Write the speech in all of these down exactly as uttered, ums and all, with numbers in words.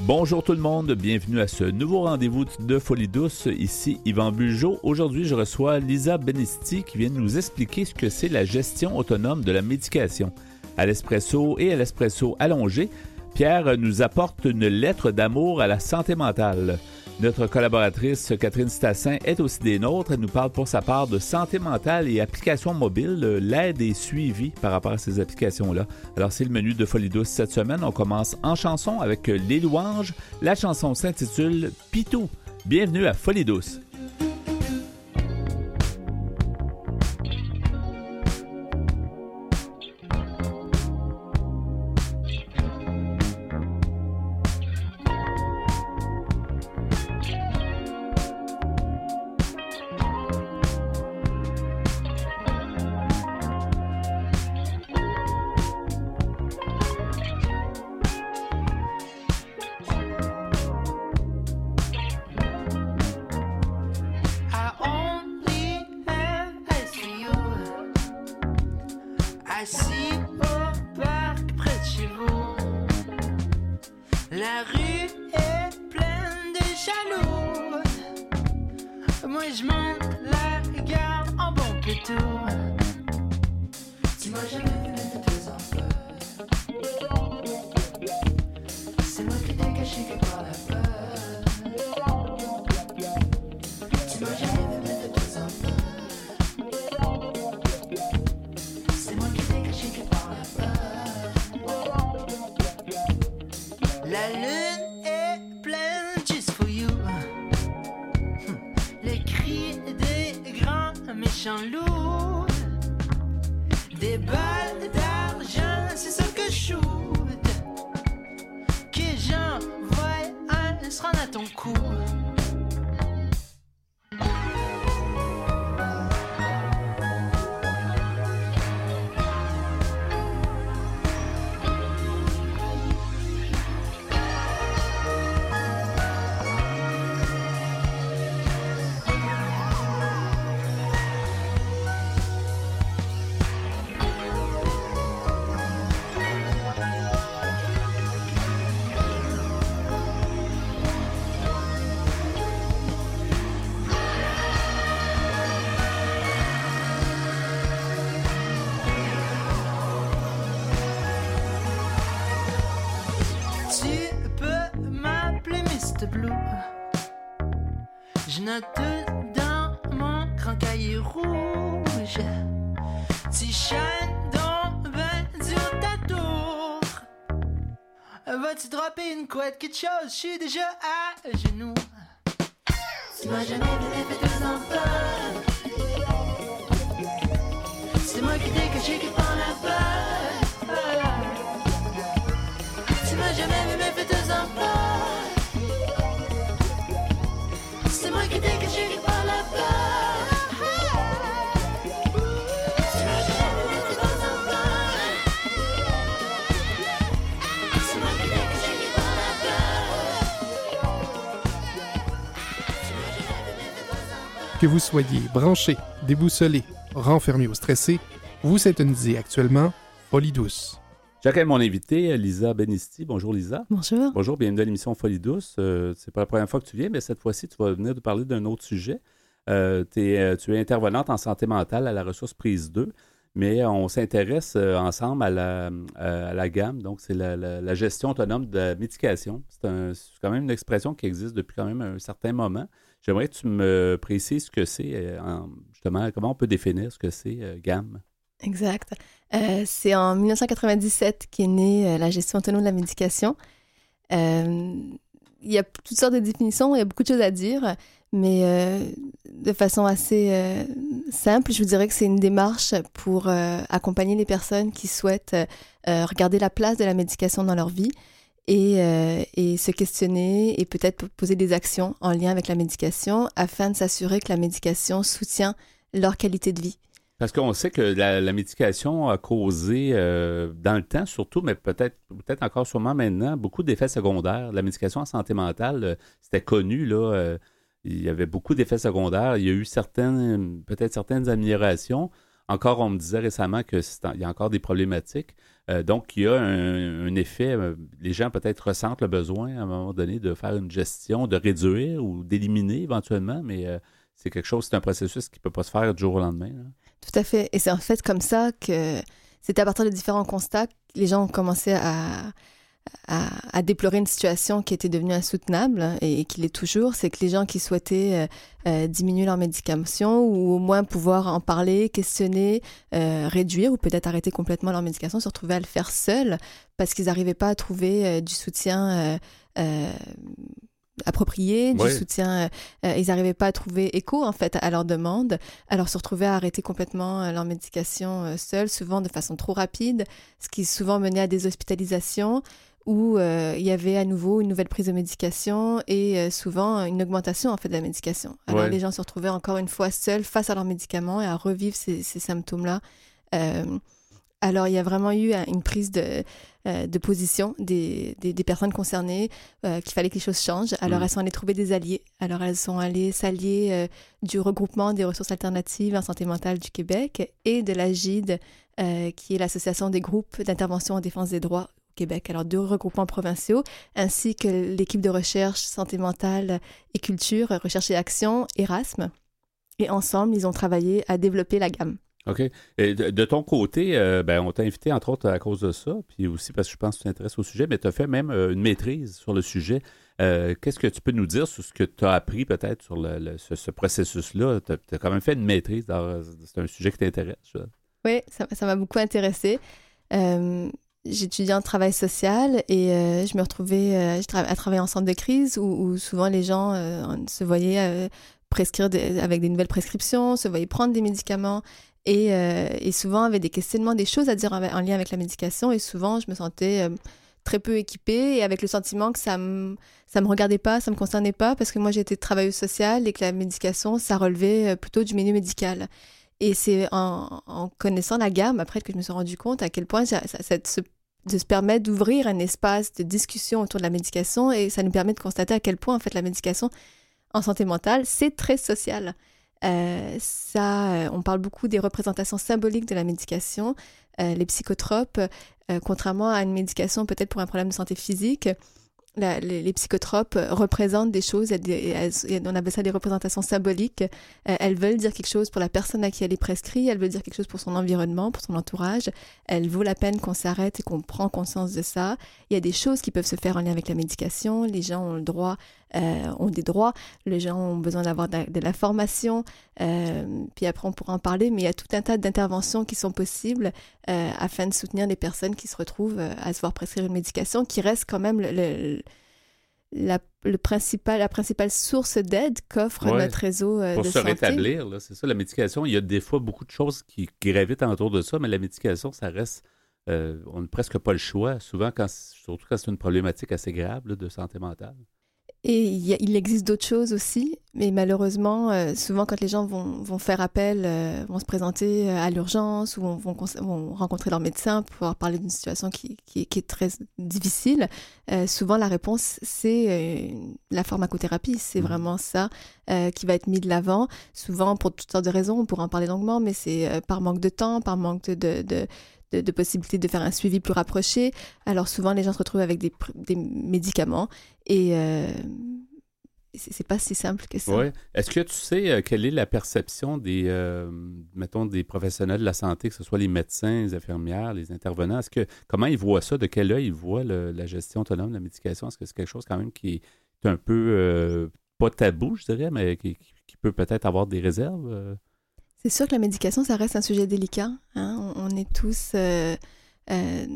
Bonjour tout le monde, bienvenue à ce nouveau rendez-vous de Folie douce. Ici Yvan Bugeaud. Aujourd'hui, je reçois Lisa Benisti qui vient de nous expliquer ce que c'est la gestion autonome de la médication. À l'espresso et à l'espresso allongé, Pierre nous apporte une lettre d'amour à la santé mentale. Notre collaboratrice Catherine Stassin est aussi des nôtres. Elle nous parle pour sa part de santé mentale et applications mobiles. L'aide est suivie par rapport à ces applications-là. Alors, c'est le menu de Folie douce cette semaine. On commence en chanson avec Les Louanges. La chanson s'intitule Pitou. Bienvenue à Folie douce. Je note dans mon grand cahier rouge. Tu shines donc ben sur ta tour. Vas-tu dropper une couette, quelque chose? Je suis déjà à genoux. Tu m'as jamais vu fait deux enfants. C'est moi qui t'ai caché qui prend la peur. Tu m'as jamais vu fait deux enfants. C'est moi qui t'ai caché qui prend la peur. Tu m'as jamais vu fait deux enfants. C'est moi qui t'ai caché qui prend la peur. Que vous soyez branché, déboussolé, renfermé ou stressé, vous syntonisez actuellement Folie douce. J'accueille mon invité, Lisa Benisti. Bonjour Lisa. Bonjour. Bonjour, bienvenue à l'émission Folie douce. Euh, c'est pas la première fois que tu viens, mais cette fois-ci, tu vas venir nous parler d'un autre sujet. Euh, t'es, euh, tu es intervenante en santé mentale à la ressource prise deux, mais on s'intéresse euh, ensemble à la, à la gamme, donc c'est la, la, la gestion autonome de la médication. C'est, un, c'est quand même une expression qui existe depuis quand même un certain moment. J'aimerais que tu me précises ce que c'est, euh, en, justement, comment on peut définir ce que c'est euh, gamme. Exact. Euh, c'est en dix-neuf cent quatre-vingt-dix-sept qu'est née euh, la gestion autonome de la médication. Euh, il y a toutes sortes de définitions, il y a beaucoup de choses à dire, mais euh, de façon assez euh, simple, je vous dirais que c'est une démarche pour euh, accompagner les personnes qui souhaitent euh, regarder la place de la médication dans leur vie et, euh, et se questionner et peut-être poser des actions en lien avec la médication afin de s'assurer que la médication soutient leur qualité de vie. Parce qu'on sait que la, la médication a causé, euh, dans le temps surtout, mais peut-être, peut-être encore sûrement maintenant, beaucoup d'effets secondaires. La médication en santé mentale, euh, c'était connu, là. Euh, il y avait beaucoup d'effets secondaires. Il y a eu certaines, peut-être certaines améliorations. encore, on me disait récemment qu'il y a encore des problématiques. Euh, donc, il y a un, un effet, euh, les gens peut-être ressentent le besoin à un moment donné de faire une gestion, de réduire ou d'éliminer éventuellement, mais euh, c'est quelque chose, c'est un processus qui ne peut pas se faire du jour au lendemain. Là. Tout à fait. Et c'est en fait comme ça que c'était à partir de différents constats que les gens ont commencé à, à, à déplorer une situation qui était devenue insoutenable et, et qui l'est toujours. C'est que les gens qui souhaitaient euh, euh, diminuer leur médication ou au moins pouvoir en parler, questionner, euh, réduire ou peut-être arrêter complètement leur médication se retrouvaient à le faire seuls parce qu'ils n'arrivaient pas à trouver euh, du soutien euh, euh, approprié, du oui. soutien. Euh, ils n'arrivaient pas à trouver écho, en fait, à leurs demandes. Alors, se retrouvaient à arrêter complètement euh, leur médication euh, seuls, souvent de façon trop rapide, ce qui souvent menait à des hospitalisations où euh, il y avait à nouveau une nouvelle prise de médication et euh, souvent une augmentation, en fait, de la médication. Alors, ouais. les gens se retrouvaient encore une fois seuls face à leurs médicaments et à revivre ces, ces symptômes-là. Euh, alors, il y a vraiment eu une prise de, euh, de position des, des, des personnes concernées, euh, qu'il fallait que les choses changent. Alors, mmh. elles sont allées trouver des alliés. Alors, elles sont allées s'allier euh, du regroupement des ressources alternatives en santé mentale du Québec et de l'A G I D, euh, qui est l'Association des groupes d'intervention en défense des droits au Québec. Alors, deux regroupements provinciaux, ainsi que l'équipe de recherche santé mentale et culture, recherche et action, Erasme. Et ensemble, ils ont travaillé à développer la gamme. OK. Et de, de ton côté, euh, ben, on t'a invité entre autres à cause de ça, puis aussi parce que je pense que tu t'intéresses au sujet, mais tu as fait même euh, une maîtrise sur le sujet. Euh, qu'est-ce que tu peux nous dire sur ce que tu as appris peut-être sur le, le, ce, ce processus-là? Tu as quand même fait une maîtrise, dans, c'est un sujet qui t'intéresse. Ça. Oui, ça, ça m'a beaucoup intéressée. Euh, j'étudiais en travail social et euh, je me retrouvais euh, je tra- à travailler en centre de crise où, où souvent les gens euh, se voyaient euh, prescrire des, avec des nouvelles prescriptions, se voyaient prendre des médicaments. Et, euh, et souvent avaient des questionnements, des choses à dire en, en lien avec la médication. Et souvent, je me sentais euh, très peu équipée et avec le sentiment que ça me, ça me regardait pas, ça me concernait pas, parce que moi, j'étais travailleuse sociale et que la médication, ça relevait plutôt du milieu médical. Et c'est en, en connaissant la gamme, après, que je me suis rendu compte à quel point ça, ça, ça se, de se permettre d'ouvrir un espace de discussion autour de la médication et ça nous permet de constater à quel point, en fait, la médication en santé mentale, c'est très social. Euh, ça, euh, on parle beaucoup des représentations symboliques de la médication. Euh, les psychotropes, euh, contrairement à une médication peut-être pour un problème de santé physique, la, les, les psychotropes représentent des choses, elles, elles, on appelle ça des représentations symboliques. Euh, elles veulent dire quelque chose pour la personne à qui elle est prescrite, elles veulent dire quelque chose pour son environnement, pour son entourage. Elle vaut la peine qu'on s'arrête et qu'on prend conscience de ça. Il y a des choses qui peuvent se faire en lien avec la médication. Les gens ont le droit, euh, ont des droits. Les gens ont besoin d'avoir de, de la formation. Euh, puis après, on pourra en parler, mais il y a tout un tas d'interventions qui sont possibles euh, afin de soutenir les personnes qui se retrouvent euh, à se voir prescrire une médication qui reste quand même le, le La, le principal, la principale source d'aide qu'offre ouais, notre réseau euh, de santé. Pour se rétablir, là, c'est ça, la médication, il y a des fois beaucoup de choses qui, qui gravitent autour de ça, mais la médication, ça reste, euh, on n'a presque pas le choix, souvent, quand, surtout quand c'est une problématique assez grave là, de santé mentale. Et il, y a, il existe d'autres choses aussi, mais malheureusement, euh, souvent quand les gens vont, vont faire appel, euh, vont se présenter à l'urgence ou vont, vont, vont rencontrer leur médecin pour pouvoir parler d'une situation qui, qui, qui est très difficile, euh, souvent la réponse, c'est euh, la pharmacothérapie. C'est mmh. vraiment ça euh, qui va être mis de l'avant. Souvent, pour toutes sortes de raisons, on pourra en parler longuement, mais c'est euh, par manque de temps, par manque de... de, de De, de possibilité de faire un suivi plus rapproché. Alors souvent, les gens se retrouvent avec des, des médicaments et euh, c'est, c'est pas si simple que ça. Oui. Est-ce que tu sais euh, quelle est la perception des, euh, mettons, des professionnels de la santé, que ce soit les médecins, les infirmières, les intervenants? Est-ce que, comment ils voient ça? De quel œil ils voient le, la gestion autonome de la médication? Est-ce que c'est quelque chose quand même qui est un peu, euh, pas tabou, je dirais, mais qui, qui peut peut-être avoir des réserves? Euh? C'est sûr que la médication, ça reste un sujet délicat. Hein? On, on est tous... Euh, euh,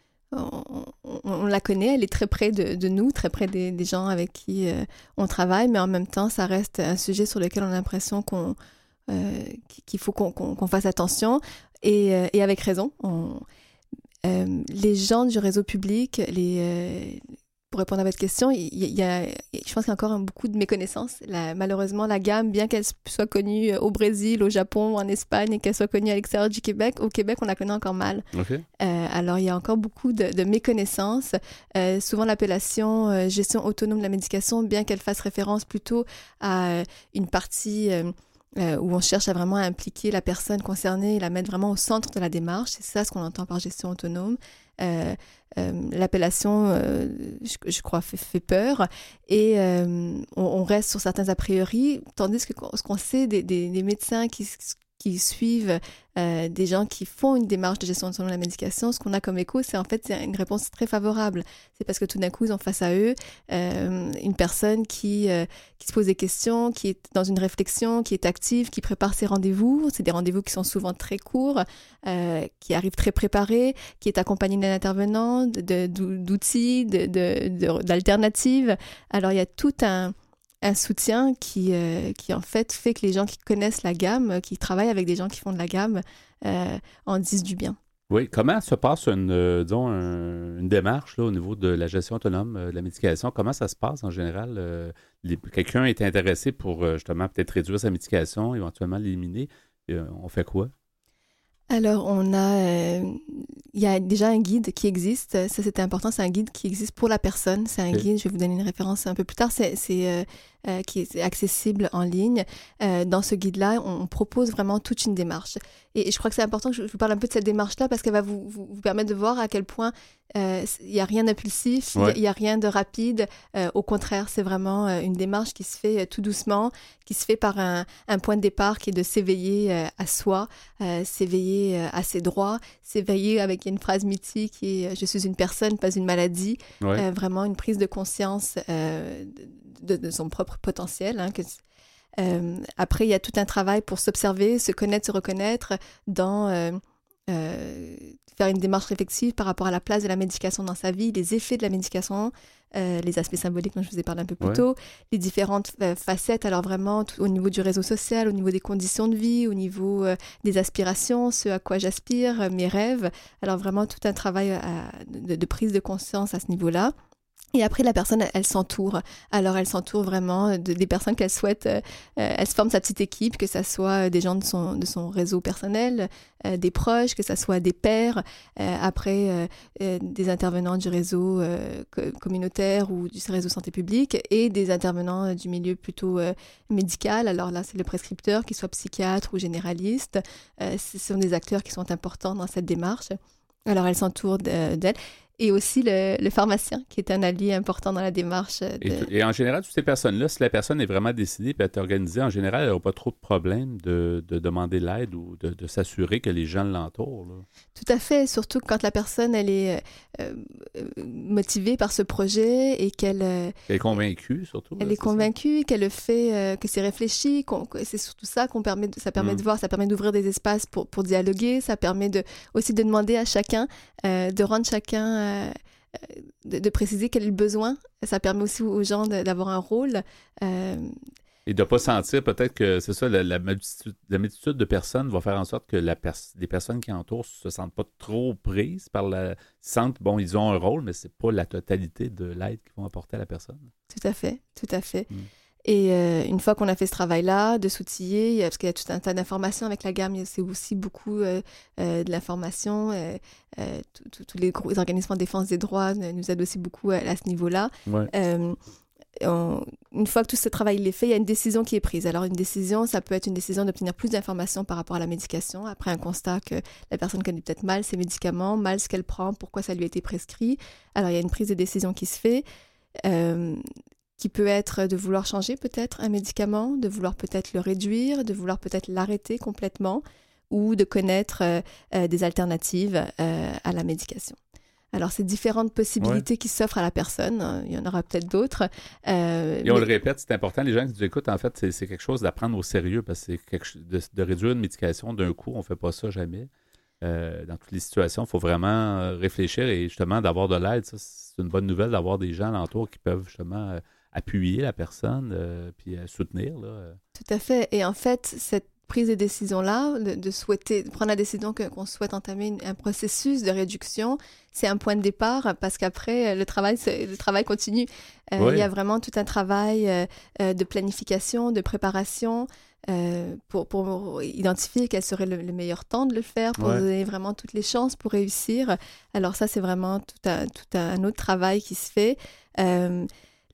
on, on, on la connaît, elle est très près de, de nous, très près des, des gens avec qui euh, on travaille, mais en même temps, ça reste un sujet sur lequel on a l'impression qu'on, euh, qu'il faut qu'on, qu'on, qu'on fasse attention, et, euh, et avec raison. On, euh, les gens du réseau public, les... Euh, pour répondre à votre question, il y, y a, je pense qu'il y a encore beaucoup de méconnaissances. La, malheureusement, la gamme, bien qu'elle soit connue au Brésil, au Japon, en Espagne, et qu'elle soit connue à l'extérieur du Québec, au Québec, on la connaît encore mal. Okay. Euh, alors, il y a encore beaucoup de, de méconnaissances. Euh, souvent, l'appellation euh, gestion autonome de la médication, bien qu'elle fasse référence plutôt à une partie... Euh, euh, où on cherche à vraiment impliquer la personne concernée et la mettre vraiment au centre de la démarche. C'est ça ce qu'on entend par gestion autonome. Euh, euh, l'appellation, euh, je, je crois, fait, fait peur et euh, on, on reste sur certains a priori, tandis que ce qu'on sait des, des, des médecins qui, qui suivent euh, des gens qui font une démarche de gestion autonome de la médication, ce qu'on a comme écho, c'est en fait c'est une réponse très favorable. C'est parce que tout d'un coup, ils ont face à eux euh, une personne qui, euh, qui se pose des questions, qui est dans une réflexion, qui est active, qui prépare ses rendez-vous. C'est des rendez-vous qui sont souvent très courts, euh, qui arrivent très préparés, qui est accompagné d'un intervenant, de, de, d'outils, de, de, de, d'alternatives. Alors, il y a tout un... un soutien qui, euh, qui, en fait, fait que les gens qui connaissent la gamme, qui travaillent avec des gens qui font de la gamme, euh, en disent du bien. Oui. Comment se passe une, euh, disons, un, une démarche là, au niveau de la gestion autonome euh, de la médication? Comment ça se passe en général? Euh, les, quelqu'un est intéressé pour, euh, justement, peut-être réduire sa médication, éventuellement l'éliminer. Euh, on fait quoi? Alors, on a... Euh, il y a déjà un guide qui existe. Ça, c'était important. C'est un guide qui existe pour la personne. C'est un okay. guide, je vais vous donner une référence un peu plus tard, c'est, c'est, euh, euh, qui est accessible en ligne. Euh, dans ce guide-là, on, on propose vraiment toute une démarche. Et, et je crois que c'est important que je, je vous parle un peu de cette démarche-là parce qu'elle va vous, vous, vous permettre de voir à quel point euh, il n'y a rien d'impulsif, ouais. il n'y a, a rien de rapide. Euh, au contraire, c'est vraiment euh, une démarche qui se fait euh, tout doucement, qui se fait par un, un point de départ qui est de s'éveiller euh, à soi, euh, s'éveiller euh, à ses droits, s'éveiller avec une phrase mythique qui est « Je suis une personne, pas une maladie ouais. ». Euh, vraiment une prise de conscience euh, de, de son propre potentiel. Hein, que, euh, après, il y a tout un travail pour s'observer, se connaître, se reconnaître dans... Euh, euh, faire une démarche réflexive par rapport à la place de la médication dans sa vie, les effets de la médication, euh, les aspects symboliques dont je vous ai parlé un peu plus ouais. tôt, les différentes euh, facettes, alors vraiment tout, au niveau du réseau social, au niveau des conditions de vie, au niveau euh, des aspirations, ce à quoi j'aspire, euh, mes rêves, alors vraiment tout un travail à, de, de prise de conscience à ce niveau-là. Et après, la personne, elle, elle s'entoure. Alors, elle s'entoure vraiment de, des personnes qu'elle souhaite. Euh, elle se forme sa petite équipe, que ce soit des gens de son, de son réseau personnel, euh, des proches, que ce soit des pairs. Euh, après, euh, euh, des intervenants du réseau euh, co- communautaire ou du réseau santé publique et des intervenants du milieu plutôt euh, médical. Alors là, c'est le prescripteur, qu'il soit psychiatre ou généraliste. Euh, ce sont des acteurs qui sont importants dans cette démarche. Alors, elle s'entoure de, d'elle. Et aussi le, le pharmacien, qui est un allié important dans la démarche. De... Et, et en général, toutes ces personnes-là, si la personne est vraiment décidée et est organisée, en général, elle n'aura pas trop de problème de, de demander l'aide ou de, de s'assurer que les gens l'entourent. Là. Tout à fait, surtout quand la personne, elle est euh, motivée par ce projet et qu'elle... Euh, elle est convaincue, surtout. Elle là, est convaincue, ça? Qu'elle le fait, euh, que c'est réfléchi, qu'on, que c'est surtout ça qu'on permet, de, ça permet mmh. de voir, ça permet d'ouvrir des espaces pour, pour dialoguer, ça permet de, aussi de demander à chacun, euh, de rendre chacun... Euh, De, de préciser quel est le besoin. Ça permet aussi aux gens de, d'avoir un rôle. Euh... Et de ne pas sentir peut-être que, c'est ça, la, la, multitude, la multitude de personnes va faire en sorte que la pers- les personnes qui entourent ne se sentent pas trop prises par la... Ils sentent, bon, ils ont un rôle, mais ce n'est pas la totalité de l'aide qu'ils vont apporter à la personne. Tout à fait, tout à fait. Mm. Et euh, une fois qu'on a fait ce travail-là, de s'outiller, parce qu'il y a tout un tas d'informations avec la gamme, c'est aussi beaucoup euh, euh, de l'information. Euh, euh, tous les gros organismes de défense des droits nous aident aussi beaucoup à, à ce niveau-là. Ouais. Euh, on, une fois que tout ce travail est fait, il y a une décision qui est prise. Alors, une décision, ça peut être une décision d'obtenir plus d'informations par rapport à la médication, après un constat que la personne connaît peut-être mal ses médicaments, mal ce qu'elle prend, pourquoi ça lui a été prescrit. Alors, il y a une prise de décision qui se fait. Euh, qui peut être de vouloir changer peut-être un médicament, de vouloir peut-être le réduire, de vouloir peut-être l'arrêter complètement ou de connaître euh, euh, des alternatives euh, à la médication. Alors, c'est différentes possibilités ouais. qui s'offrent à la personne. Il y en aura peut-être d'autres. Euh, Et on mais... le répète, c'est important. Les gens qui nous écoutent, en fait, c'est, c'est quelque chose d'apprendre au sérieux parce que c'est quelque chose de, de réduire une médication d'un coup. On ne fait pas ça jamais. Euh, dans toutes les situations, il faut vraiment réfléchir et justement d'avoir de l'aide. Ça, c'est une bonne nouvelle d'avoir des gens alentour qui peuvent justement euh, appuyer la personne euh, puis euh, soutenir. Là. Tout à fait. Et en fait, cette prise de décision-là, de, de souhaiter, de prendre la décision que, qu'on souhaite entamer une, un processus de réduction, c'est un point de départ parce qu'après, le travail, le travail continue. Euh, oui. Il y a vraiment tout un travail euh, de planification, de préparation euh, pour, pour identifier quel serait le, le meilleur temps de le faire, pour ouais. donner vraiment toutes les chances pour réussir. Alors ça, c'est vraiment tout un, tout un autre travail qui se fait. Euh,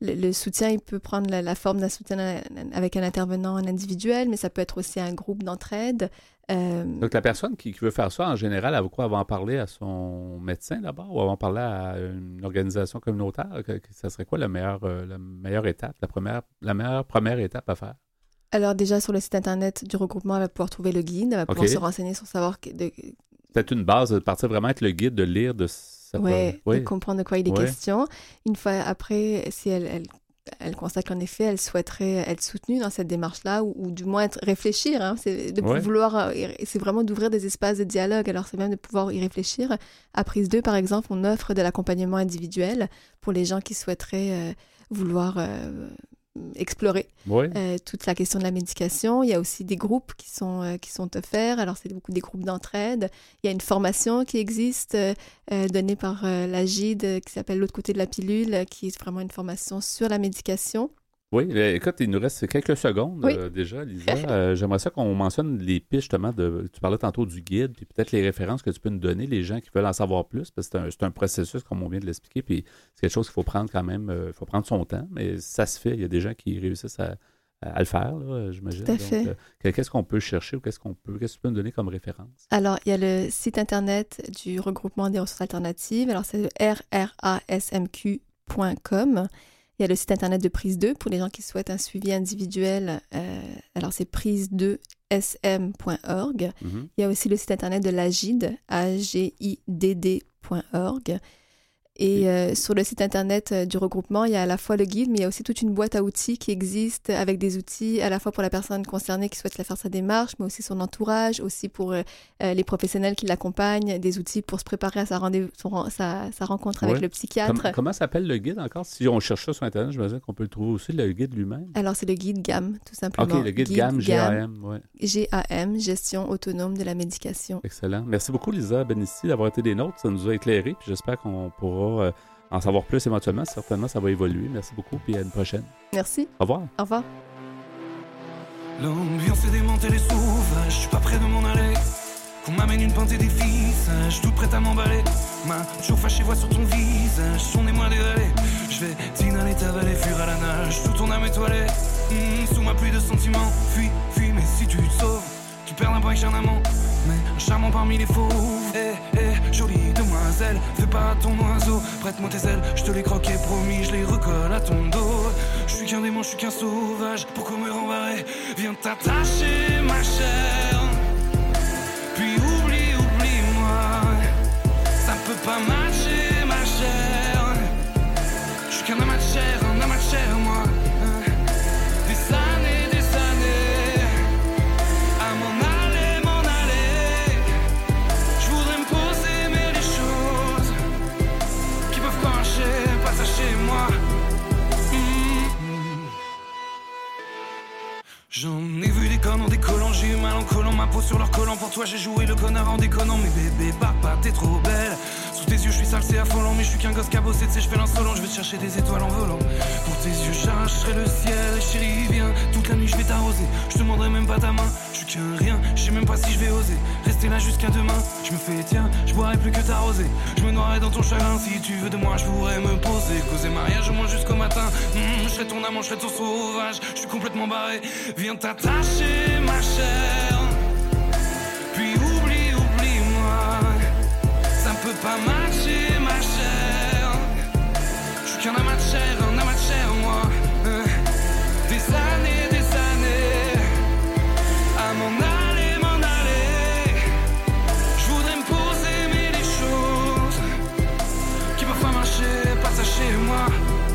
le, le soutien, il peut prendre la, la forme d'un soutien avec un intervenant en individuel, mais ça peut être aussi un groupe d'entraide. Euh... Donc, la personne qui, qui veut faire ça, en général, elle va quoi? Elle va en parler à son médecin d'abord ou elle va en parler à une organisation communautaire? Ça serait quoi la meilleure, euh, la meilleure étape, la, première, la meilleure première étape à faire? Alors déjà, sur le site Internet du regroupement, elle va pouvoir trouver le guide, elle va pouvoir okay. se renseigner sur savoir... Que, de... Peut-être une base, de partir vraiment avec le guide, de lire, de... Ouais, oui, de comprendre de quoi il est ouais. question. Une fois après, si elle, elle, elle constate qu'en effet, elle souhaiterait être soutenue dans cette démarche-là, ou, ou du moins être, réfléchir, hein, c'est de ouais. vouloir, c'est vraiment d'ouvrir des espaces de dialogue, alors c'est même de pouvoir y réfléchir. À Prise deux, par exemple, on offre de l'accompagnement individuel pour les gens qui souhaiteraient euh, vouloir... Euh, explorer oui. euh, toute la question de la médication. Il y a aussi des groupes qui sont, euh, qui sont offerts. Alors, c'est beaucoup des groupes d'entraide. Il y a une formation qui existe euh, euh, donnée par euh, l'A G I D qui s'appelle L'autre côté de la pilule, qui est vraiment une formation sur la médication. Oui, écoute, il nous reste quelques secondes oui. euh, déjà, Lisa. Euh, j'aimerais ça qu'on mentionne les pistes, justement, de, tu parlais tantôt du guide, puis peut-être les références que tu peux nous donner, les gens qui veulent en savoir plus, parce que c'est un, c'est un processus, comme on vient de l'expliquer, puis c'est quelque chose qu'il faut prendre quand même, il euh, faut prendre son temps, mais ça se fait. Il y a des gens qui réussissent à, à le faire, là, j'imagine. Tout à fait. Donc, euh, qu'est-ce qu'on peut chercher ou qu'est-ce qu'on peut, qu'est-ce que tu peux nous donner comme référence? Alors, il y a le site Internet du regroupement des ressources alternatives. Alors, c'est le r r a s m q point com. Il y a le site Internet de Prise deux pour les gens qui souhaitent un suivi individuel. Euh, alors, c'est prise deux s m point org. Mm-hmm. Il y a aussi le site Internet de l'A G I D, a g i d d point org. Et euh, sur le site Internet euh, du regroupement, il y a à la fois le guide, mais il y a aussi toute une boîte à outils qui existe avec des outils à la fois pour la personne concernée qui souhaite faire sa démarche, mais aussi son entourage, aussi pour euh, les professionnels qui l'accompagnent, des outils pour se préparer à sa, rendez- son, sa, sa rencontre avec ouais. le psychiatre. Comme, comment s'appelle le guide encore? Si on cherche ça sur Internet, je me dis qu'on peut le trouver aussi, le guide lui-même. Alors, c'est le guide G A M, tout simplement. OK, le guide, guide G A M, G A M. Ouais. G A M, Gestion autonome de la médication. Excellent. Merci beaucoup, Lisa Benisti, d'avoir été des nôtres. Ça nous a éclairé, puis j'espère qu'on pourra euh, en savoir plus éventuellement. Certainement, ça va évoluer. Merci beaucoup, puis à une prochaine. Merci. Au revoir. Au revoir. L'ambiance est démantée, sauvage, je suis pas près de m'en aller. Qu'on m'amène une pinte et des visages, toute prête à m'emballer. Ma toujours fâchée voix sur ton visage, son émoi dévalé. Je vais t'inhaler ta vallée, fuir à la nage, tout ton âme étoilée. Mmh, sous ma pluie de sentiments, fuis, fuis, mais si tu te sauves, tu perds un brin avec un amant, mais un charmant parmi les fauves. Eh, hey, eh, hey, jolie demoiselle, fais pas ton oiseau, prête-moi tes ailes, je te les croquais, promis, je les recolle à ton dos. Je suis qu'un démon, je suis qu'un sauvage, pourquoi me rembarrer? Viens t'attacher, ma chère. Puis oublie, oublie-moi, ça peut pas matcher, ma chère. Je suis qu'un amas de chair, un amas de chair, moi. Des années, des années, à m'en aller, m'en aller. Je voudrais me poser, mais les choses qui peuvent pas marcher, pas chez moi. J'en ai vu des connes en décollant, j'ai eu mal en collant ma peau sur leur collant. Pour toi j'ai joué le connard en déconnant. Mais bébé papa t'es trop belle. Sous tes yeux je suis sale c'est affolant. Mais je suis qu'un gosse cabossé, tu sais je fais l'insolent. Je vais te chercher des étoiles en volant. Pour tes yeux j'arracherai le ciel. Chérie viens, toute la nuit je vais t'arroser. Je te demanderai même pas ta main, je suis qu'un rien. Je sais même pas si je vais oser rester là jusqu'à demain. Je me fais tiens, je boirai plus que ta rosée. Je me noierai dans ton chagrin. Si tu veux de moi je pourrais me poser. Causer mariage au moins jusqu'au matin. mmh, Je serai ton amant, je serai ton sauvage. Je suis complètement barré. Viens t'attacher ma chère. Puis oublie, oublie-moi, ça peut pas matcher ma chère. Je suis qu'un amas de chair, un amas de chair moi. Des années, des années, à m'en aller, m'en aller. Je voudrais me poser mais les choses qui peuvent pas marcher, pas ça chez moi.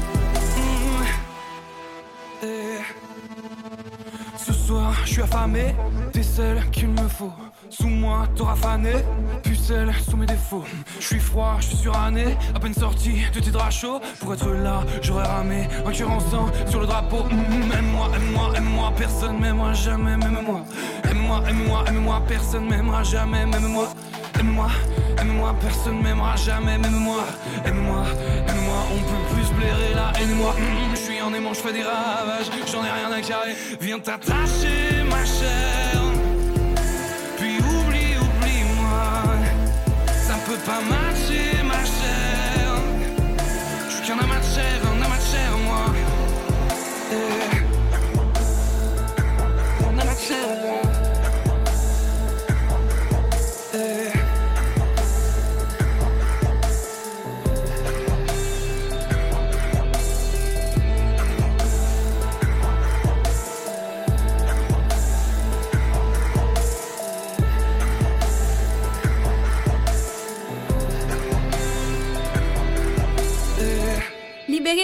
mmh. Et... Ce soir, je suis affamé, t'es celle qu'il me faut. Sous moi, t'auras fané, pucelle sous mes défauts. Je suis froid, je suis suranné, à peine sorti de tes draps chauds. Pour être là, j'aurais ramé un cœur en sang sur le drapeau. Mmh, aime-moi, aime-moi, aime-moi, personne m'aimera jamais, même moi. Aime-moi, aime-moi, aime-moi, personne m'aimera jamais, même moi. Aime-moi, aime-moi, personne m'aimera jamais, même moi. Aime-moi, aime-moi, on peut plus blairer la haine, moi. Mmh, je suis en aimant, je fais des ravages, j'en ai rien à carrer. Viens t'attacher, ma chère. Puis oublie, oublie-moi, ça peut pas matcher, ma chère. Je suis qu'un amas de chair, un amas de chair, moi.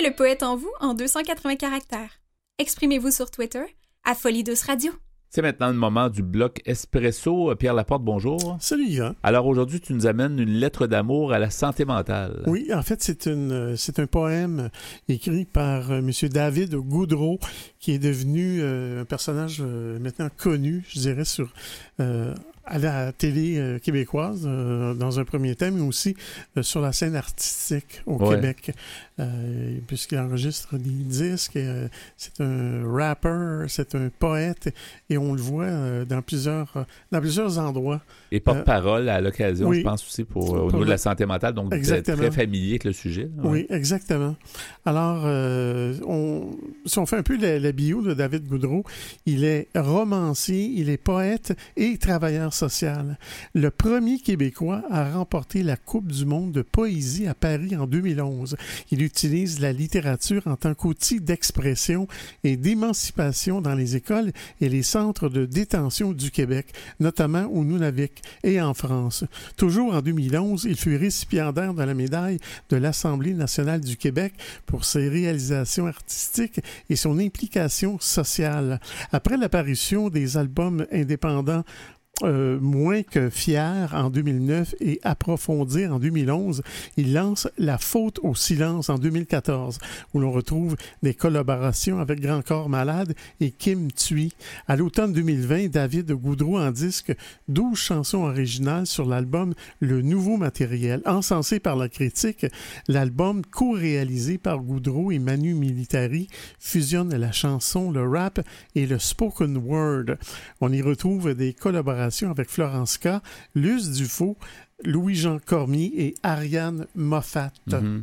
le poète en vous en deux cent quatre-vingts caractères. Exprimez-vous sur Twitter à Folie Douce Radio. C'est maintenant le moment du bloc Espresso. Pierre Laporte, bonjour. Salut Yvan. Alors aujourd'hui, tu nous amènes une lettre d'amour à la santé mentale. Oui, en fait, c'est, une, c'est un poème écrit par euh, M. David Goudreau, qui est devenu euh, un personnage euh, maintenant connu, je dirais, sur... Euh, à la télé euh, québécoise, euh, dans un premier temps, mais aussi euh, sur la scène artistique au ouais. Québec, euh, puisqu'il enregistre des disques. Et, euh, c'est un rapper, c'est un poète, et on le voit euh, dans, plusieurs, euh, dans plusieurs endroits. Et porte-parole à l'occasion, oui, je pense aussi, pour, pour au niveau le... de la santé mentale, donc exactement. Très familier avec le sujet. Ouais. Oui, exactement. Alors, euh, on, si on fait un peu la, la bio de David Goudreau, il est romancier, il est poète et travailleur social. Le premier Québécois à remporter la Coupe du monde de poésie à Paris en deux mille onze. Il utilise la littérature en tant qu'outil d'expression et d'émancipation dans les écoles et les centres de détention du Québec, notamment au Nunavik et en France. Toujours en deux mille onze, il fut récipiendaire de la médaille de l'Assemblée nationale du Québec pour ses réalisations artistiques et son implication sociale. Après l'apparition des albums indépendants Euh, moins que fier en deux mille neuf et approfondir en deux mille onze, il lance La faute au silence en deux mille quatorze, où l'on retrouve des collaborations avec Grand Corps Malade et Kim Thuy. À l'automne deux mille vingt, David Goudreau en disque douze chansons originales sur l'album Le Nouveau Matériel. Encensé par la critique, l'album co-réalisé par Goudreau et Manu Militari fusionne la chanson, le rap et le spoken word. On y retrouve des collaborations avec Florence K, Luce Dufault, Louis-Jean Cormier et Ariane Moffat. Mm-hmm.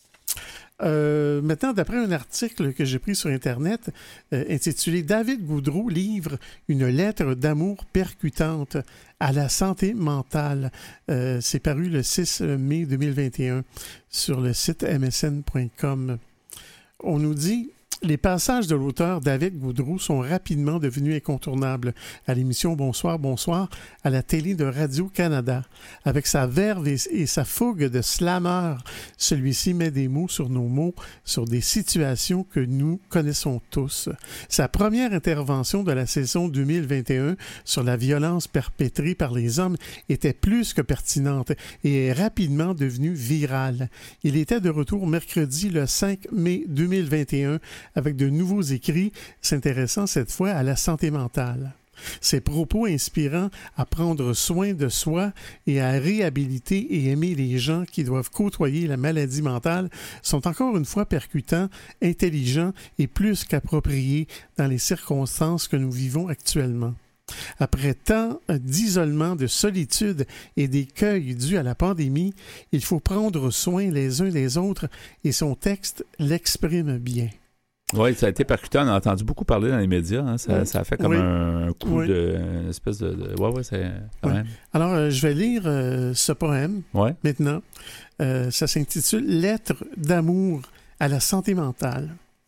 Euh, maintenant, d'après un article que j'ai pris sur Internet euh, intitulé « David Goudreau livre une lettre d'amour percutante à la santé mentale euh, », c'est paru le six mai deux mille vingt et un sur le site m s n point com. On nous dit... Les passages de l'auteur David Goudreau sont rapidement devenus incontournables à l'émission Bonsoir, Bonsoir à la télé de Radio-Canada. Avec sa verve et, et sa fougue de slammer, celui-ci met des mots sur nos mots, sur des situations que nous connaissons tous. Sa première intervention de la saison deux mille vingt et un sur la violence perpétrée par les hommes était plus que pertinente et est rapidement devenue virale. Il était de retour mercredi le cinq mai deux mille vingt et un avec de nouveaux écrits s'intéressant cette fois à la santé mentale. Ses propos inspirants à prendre soin de soi et à réhabiliter et aimer les gens qui doivent côtoyer la maladie mentale sont encore une fois percutants, intelligents et plus qu'appropriés dans les circonstances que nous vivons actuellement. Après tant d'isolement, de solitude et d'écueils dus à la pandémie, il faut prendre soin les uns des autres et son texte l'exprime bien. Oui, ça a été percutant. On a entendu beaucoup parler dans les médias. Hein. Ça, oui. ça a fait comme oui. un, un coup oui. de... Une espèce de... de... Ouais, ouais, c'est quand oui. même... Alors, euh, je vais lire euh, ce poème ouais. maintenant. Euh, ça s'intitule « Lettre d'amour à la santé mentale ».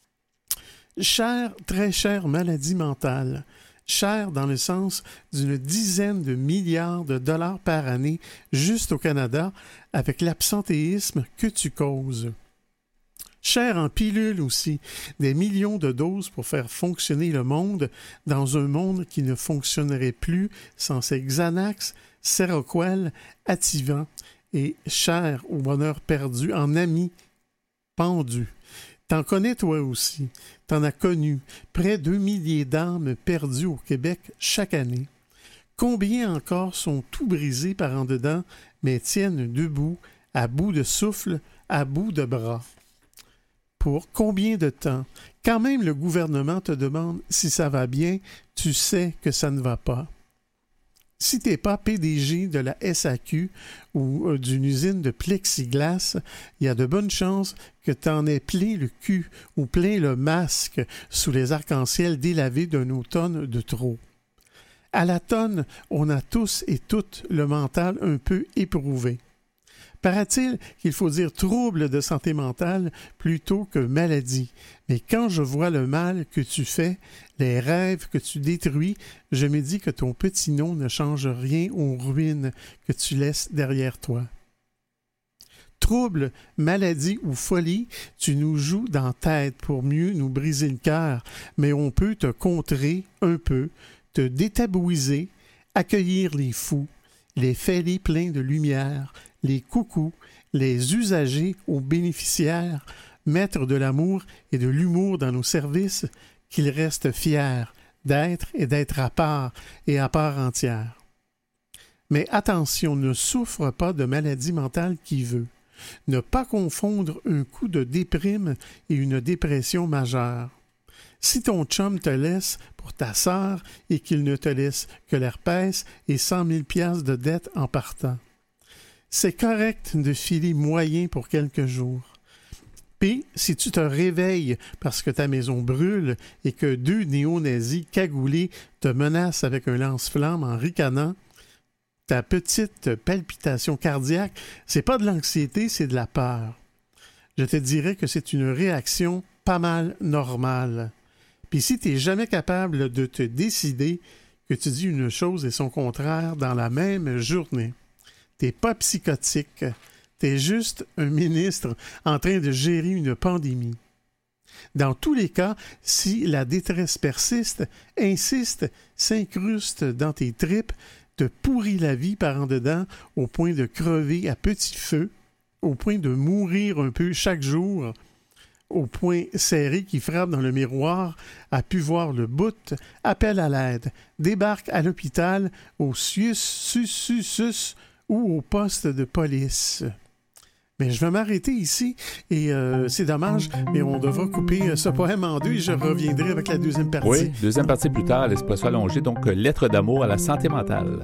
Chère, très chère maladie mentale, chère dans le sens d'une dizaine de milliards de dollars par année juste au Canada avec l'absentéisme que tu causes. Cher en pilules aussi, des millions de doses pour faire fonctionner le monde dans un monde qui ne fonctionnerait plus sans ses Xanax, Seroquel, Ativan et cher au bonheur perdu en amis pendus. T'en connais toi aussi, t'en as connu près deux milliers d'âmes perdues au Québec chaque année. Combien encore sont tout brisés par en dedans, mais tiennent debout, à bout de souffle, à bout de bras. Pour combien de temps? Quand même le gouvernement te demande si ça va bien, tu sais que ça ne va pas. Si t'es pas P D G de la S A Q ou euh, d'une usine de plexiglas, il y a de bonnes chances que t'en aies plein le cul ou plein le masque sous les arcs-en-ciel délavés d'un automne de trop. À la tonne, on a tous et toutes le mental un peu éprouvé. Paraît-il qu'il faut dire trouble de santé mentale plutôt que maladie. Mais quand je vois le mal que tu fais, les rêves que tu détruis, je me dis que ton petit nom ne change rien aux ruines que tu laisses derrière toi. Trouble, maladie ou folie, tu nous joues dans la tête pour mieux nous briser le cœur, mais on peut te contrer un peu, te détabouiser, accueillir les fous, les fêlés pleins de lumière, les coucous, les usagers aux bénéficiaires, mettre de l'amour et de l'humour dans nos services, qu'ils restent fiers d'être et d'être à part et à part entière. Mais attention, ne souffre pas de maladie mentale qui veut. Ne pas confondre un coup de déprime et une dépression majeure. Si ton chum te laisse pour ta sœur et qu'il ne te laisse que l'herpès et cent mille piastres de dette en partant, c'est correct de filer moyen pour quelques jours. Puis, si tu te réveilles parce que ta maison brûle et que deux néo-nazis cagoulés te menacent avec un lance-flamme en ricanant, ta petite palpitation cardiaque, c'est pas de l'anxiété, c'est de la peur. Je te dirais que c'est une réaction pas mal normale. Puis si tu n'es jamais capable de te décider que tu dis une chose et son contraire dans la même journée, t'es pas psychotique, t'es juste un ministre en train de gérer une pandémie. Dans tous les cas, si la détresse persiste, insiste, s'incruste dans tes tripes, te pourrit la vie par en dedans au point de crever à petit feu, au point de mourir un peu chaque jour, au point serré qui frappe dans le miroir, a pu voir le bout, appelle à l'aide, débarque à l'hôpital, au Sius, sus, sus, sus, ou au poste de police. Mais je vais m'arrêter ici et euh, c'est dommage, mais on devra couper ce poème en deux et je reviendrai avec la deuxième partie. Oui, deuxième partie plus tard, l'espresso allongé, donc lettre d'amour à la santé mentale.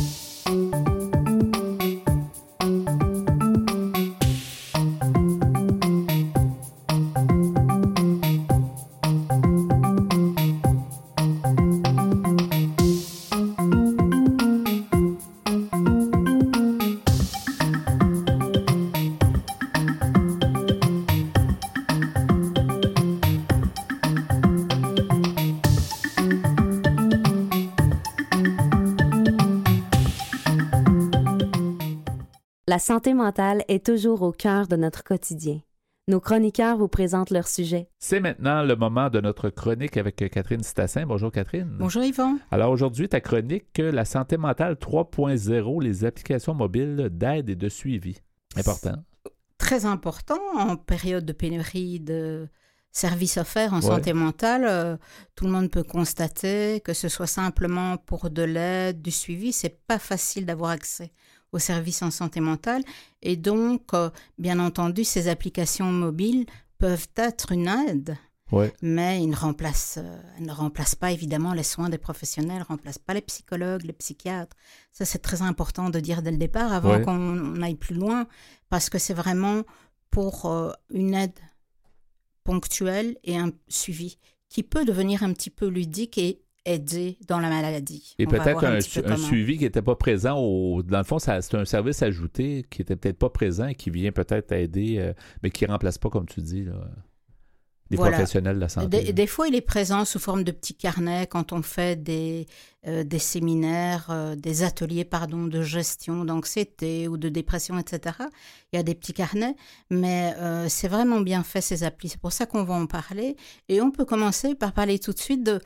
La santé mentale est toujours au cœur de notre quotidien. Nos chroniqueurs vous présentent leur sujet. C'est maintenant le moment de notre chronique avec Catherine Stassin. Bonjour Catherine. Bonjour Yvon. Alors aujourd'hui, ta chronique, la santé mentale trois point zéro, les applications mobiles d'aide et de suivi. Important. Très important en période de pénurie de services offerts en ouais. santé mentale. Euh, tout le monde peut constater que ce soit simplement pour de l'aide, du suivi, c'est pas facile d'avoir accès aux services en santé mentale. Et donc, euh, bien entendu, ces applications mobiles peuvent être une aide, ouais. mais ils ne remplacent, euh, elles ne remplacent pas évidemment les soins des professionnels, ne remplacent pas les psychologues, les psychiatres. Ça, c'est très important de dire dès le départ, avant ouais. qu'on aille plus loin, parce que c'est vraiment pour euh, une aide ponctuelle et un suivi qui peut devenir un petit peu ludique et aider dans la maladie. Et On va peut-être voir un, un, petit peu un comment. suivi qui n'était pas présent. Au, dans le fond, ça, c'est un service ajouté qui n'était peut-être pas présent et qui vient peut-être aider, euh, mais qui ne remplace pas, comme tu dis, là, les voilà. professionnels de la santé. Des, des fois, il est présent sous forme de petits carnets quand on fait des, euh, des séminaires, euh, des ateliers pardon, de gestion d'anxiété ou de dépression, et cetera. Il y a des petits carnets, mais euh, c'est vraiment bien fait ces applis. C'est pour ça qu'on va en parler. Et on peut commencer par parler tout de suite de,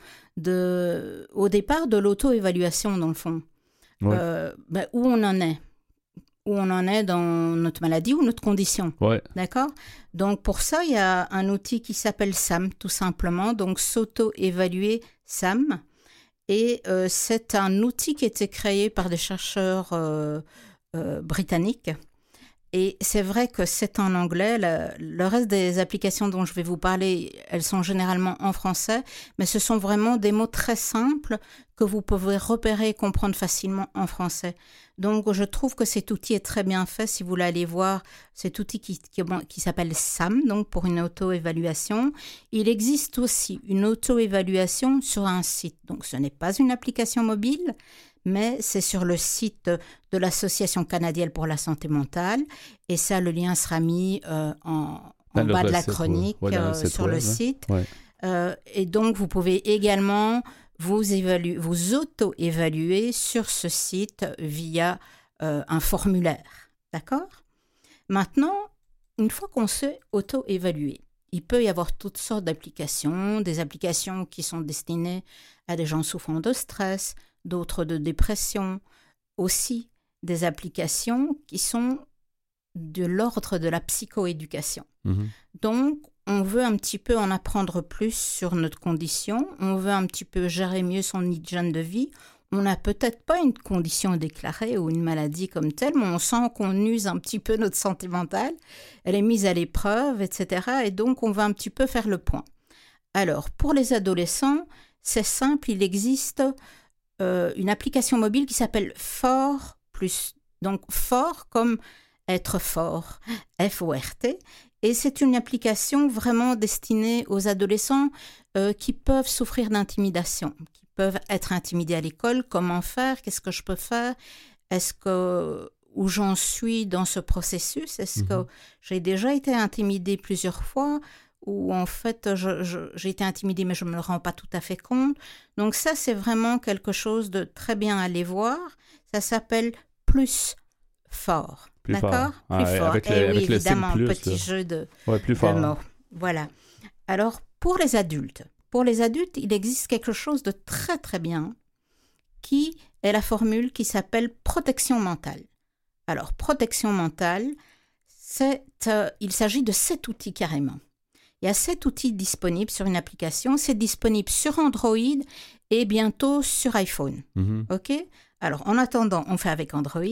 de, au départ de l'auto-évaluation, dans le fond. Ouais. Euh, ben, où on en est. Où on en est dans notre maladie ou notre condition. Ouais. D'accord? Donc, pour ça, il y a un outil qui s'appelle S A M, tout simplement. Donc, s'auto-évaluer S A M. Et euh, c'est un outil qui a été créé par des chercheurs euh, euh, britanniques. Et c'est vrai que c'est en anglais. Le, le reste des applications dont je vais vous parler, elles sont généralement en français, mais ce sont vraiment des mots très simples que vous pouvez repérer et comprendre facilement en français. Donc, je trouve que cet outil est très bien fait. Si vous voulez aller voir cet outil qui, qui, qui s'appelle S A M, donc pour une auto-évaluation. Il existe aussi une auto-évaluation sur un site. Donc, ce n'est pas une application mobile, mais c'est sur le site de l'Association canadienne pour la santé mentale. Et ça, le lien sera mis euh, en, en bas de la site, chronique ouais. Ouais, euh, le sur web, le hein. site. Ouais. Euh, et donc, vous pouvez également vous, évaluer, vous auto-évaluer sur ce site via euh, un formulaire. D'accord ? Maintenant, une fois qu'on s'est auto-évalué, il peut y avoir toutes sortes d'applications, des applications qui sont destinées à des gens souffrant de stress, d'autres de dépression, aussi des applications qui sont de l'ordre de la psychoéducation. Mmh. Donc, on veut un petit peu en apprendre plus sur notre condition, on veut un petit peu gérer mieux son hygiène de vie. On n'a peut-être pas une condition déclarée ou une maladie comme telle, mais on sent qu'on use un petit peu notre santé mentale, elle est mise à l'épreuve, et cetera. Et donc, on va un petit peu faire le point. Alors, pour les adolescents, c'est simple, il existe euh, une application mobile qui s'appelle Fort Plus. Donc, Fort comme être fort, F O R T. Et c'est une application vraiment destinée aux adolescents euh, qui peuvent souffrir d'intimidation, qui peuvent être intimidés à l'école. Comment faire? Qu'est-ce que je peux faire? Est-ce que où j'en suis dans ce processus? Est-ce mmh. que j'ai déjà été intimidée plusieurs fois? Ou en fait, je, je, j'ai été intimidée, mais je ne me rends pas tout à fait compte. Donc ça, c'est vraiment quelque chose de très bien à aller voir. Ça s'appelle Plus Fort. Plus D'accord? Fort. Plus ah, fort. Avec le, Et avec oui, le évidemment, plus, un petit là. jeu de, ouais, plus de fort. mots. Voilà. Alors, pour les adultes, pour les adultes, il existe quelque chose de très, très bien qui est la formule qui s'appelle protection mentale. Alors, protection mentale, c'est, euh, il s'agit de sept outils carrément. Il y a sept outils disponibles sur une application. C'est disponible sur Android et bientôt sur iPhone. Mm-hmm. OK? Alors, en attendant, on fait avec Android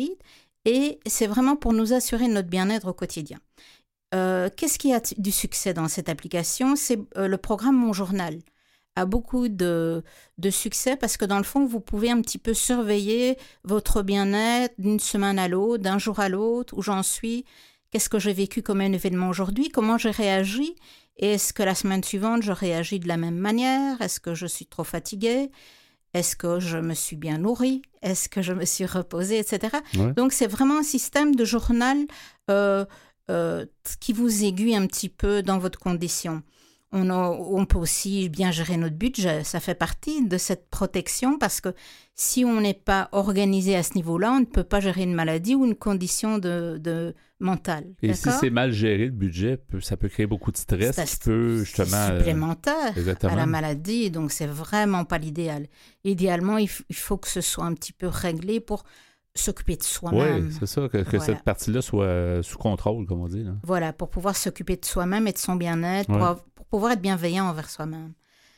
et c'est vraiment pour nous assurer de notre bien-être au quotidien. Euh, qu'est-ce qui a t- du succès dans cette application? C'est euh, le programme Mon Journal a beaucoup de, de succès parce que dans le fond, vous pouvez un petit peu surveiller votre bien-être d'une semaine à l'autre, d'un jour à l'autre, où j'en suis, qu'est-ce que j'ai vécu comme un événement aujourd'hui, comment j'ai réagi, et est-ce que la semaine suivante, je réagis de la même manière, est-ce que je suis trop fatiguée, est-ce que je me suis bien nourrie, est-ce que je me suis reposée, et cetera. Ouais. Donc, c'est vraiment un système de journal euh, euh, qui vous aiguille un petit peu dans votre condition. On, a, on peut aussi bien gérer notre budget, ça fait partie de cette protection parce que si on n'est pas organisé à ce niveau-là, on ne peut pas gérer une maladie ou une condition de, de mentale. Et d'accord? Si c'est mal géré, le budget, ça peut créer beaucoup de stress c'est, qui peut justement... supplémentaire euh, à la maladie, donc c'est vraiment pas l'idéal. Idéalement, il, f- il faut que ce soit un petit peu réglé pour s'occuper de soi-même. Oui, c'est ça, que, que voilà. Cette partie-là soit sous contrôle, comme on dit. Là. Voilà, pour pouvoir s'occuper de soi-même et de son bien-être, ouais. pour, pour pouvoir être bienveillant envers soi-même.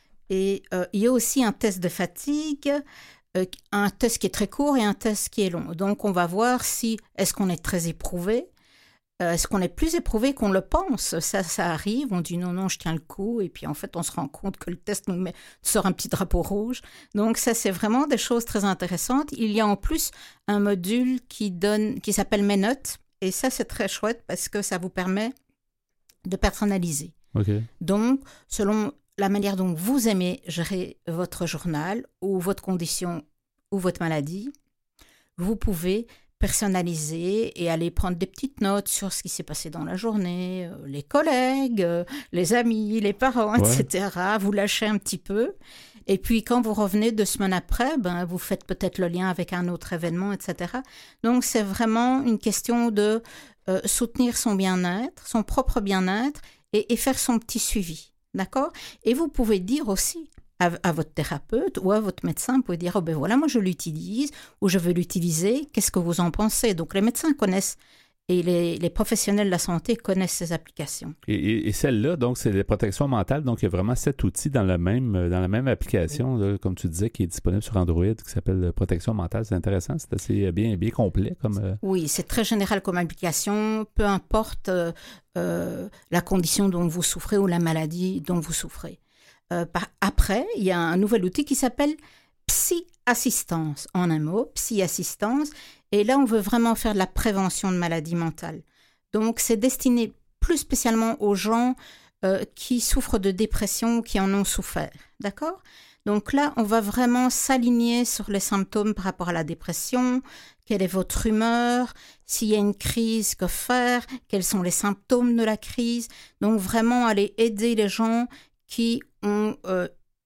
Et euh, il y a aussi un test de fatigue, euh, un test qui est très court et un test qui est long. Donc, on va voir si, est-ce qu'on est très éprouvé, euh, est-ce qu'on est plus éprouvé qu'on le pense. Ça, ça arrive, on dit non, non, je tiens le coup, et puis en fait, on se rend compte que le test nous met, sort un petit drapeau rouge. Donc, ça, c'est vraiment des choses très intéressantes. Il y a en plus un module qui donne, qui s'appelle Mes notes, et ça, c'est très chouette parce que ça vous permet de personnaliser. Okay. Donc, selon la manière dont vous aimez gérer votre journal ou votre condition ou votre maladie, vous pouvez personnaliser et aller prendre des petites notes sur ce qui s'est passé dans la journée, euh, les collègues, euh, les amis, les parents, ouais. et cetera. Vous lâchez un petit peu. Et puis, quand vous revenez deux semaines après, ben, vous faites peut-être le lien avec un autre événement, et cetera. Donc, c'est vraiment une question de euh, soutenir son bien-être, son propre bien-être et, et faire son petit suivi. D'accord? Et vous pouvez dire aussi à, à votre thérapeute ou à votre médecin, vous pouvez dire, oh ben voilà, moi je l'utilise ou je veux l'utiliser, qu'est-ce que vous en pensez? Donc, les médecins connaissent et les, les professionnels de la santé connaissent ces applications. Et, et, et celle-là, donc, c'est la protection mentale. Donc, il y a vraiment sept outils dans, le même, dans la même application, oui. là, comme tu disais, qui est disponible sur Android, qui s'appelle Protection mentale. C'est intéressant. C'est assez bien, bien complet. Comme, euh... Oui, c'est très général comme application. Peu importe euh, euh, la condition dont vous souffrez ou la maladie dont vous souffrez. Euh, par, après, il y a un nouvel outil qui s'appelle Psy-Assistance. En un mot, Psy-Assistance. Et là, on veut vraiment faire de la prévention de maladies mentales. Donc, c'est destiné plus spécialement aux gens euh, qui souffrent de dépression ou qui en ont souffert. D'accord? Donc là, on va vraiment s'aligner sur les symptômes par rapport à la dépression. Quelle est votre humeur? S'il y a une crise, que faire? Quels sont les symptômes de la crise? Donc, vraiment aller aider les gens qui ont euh,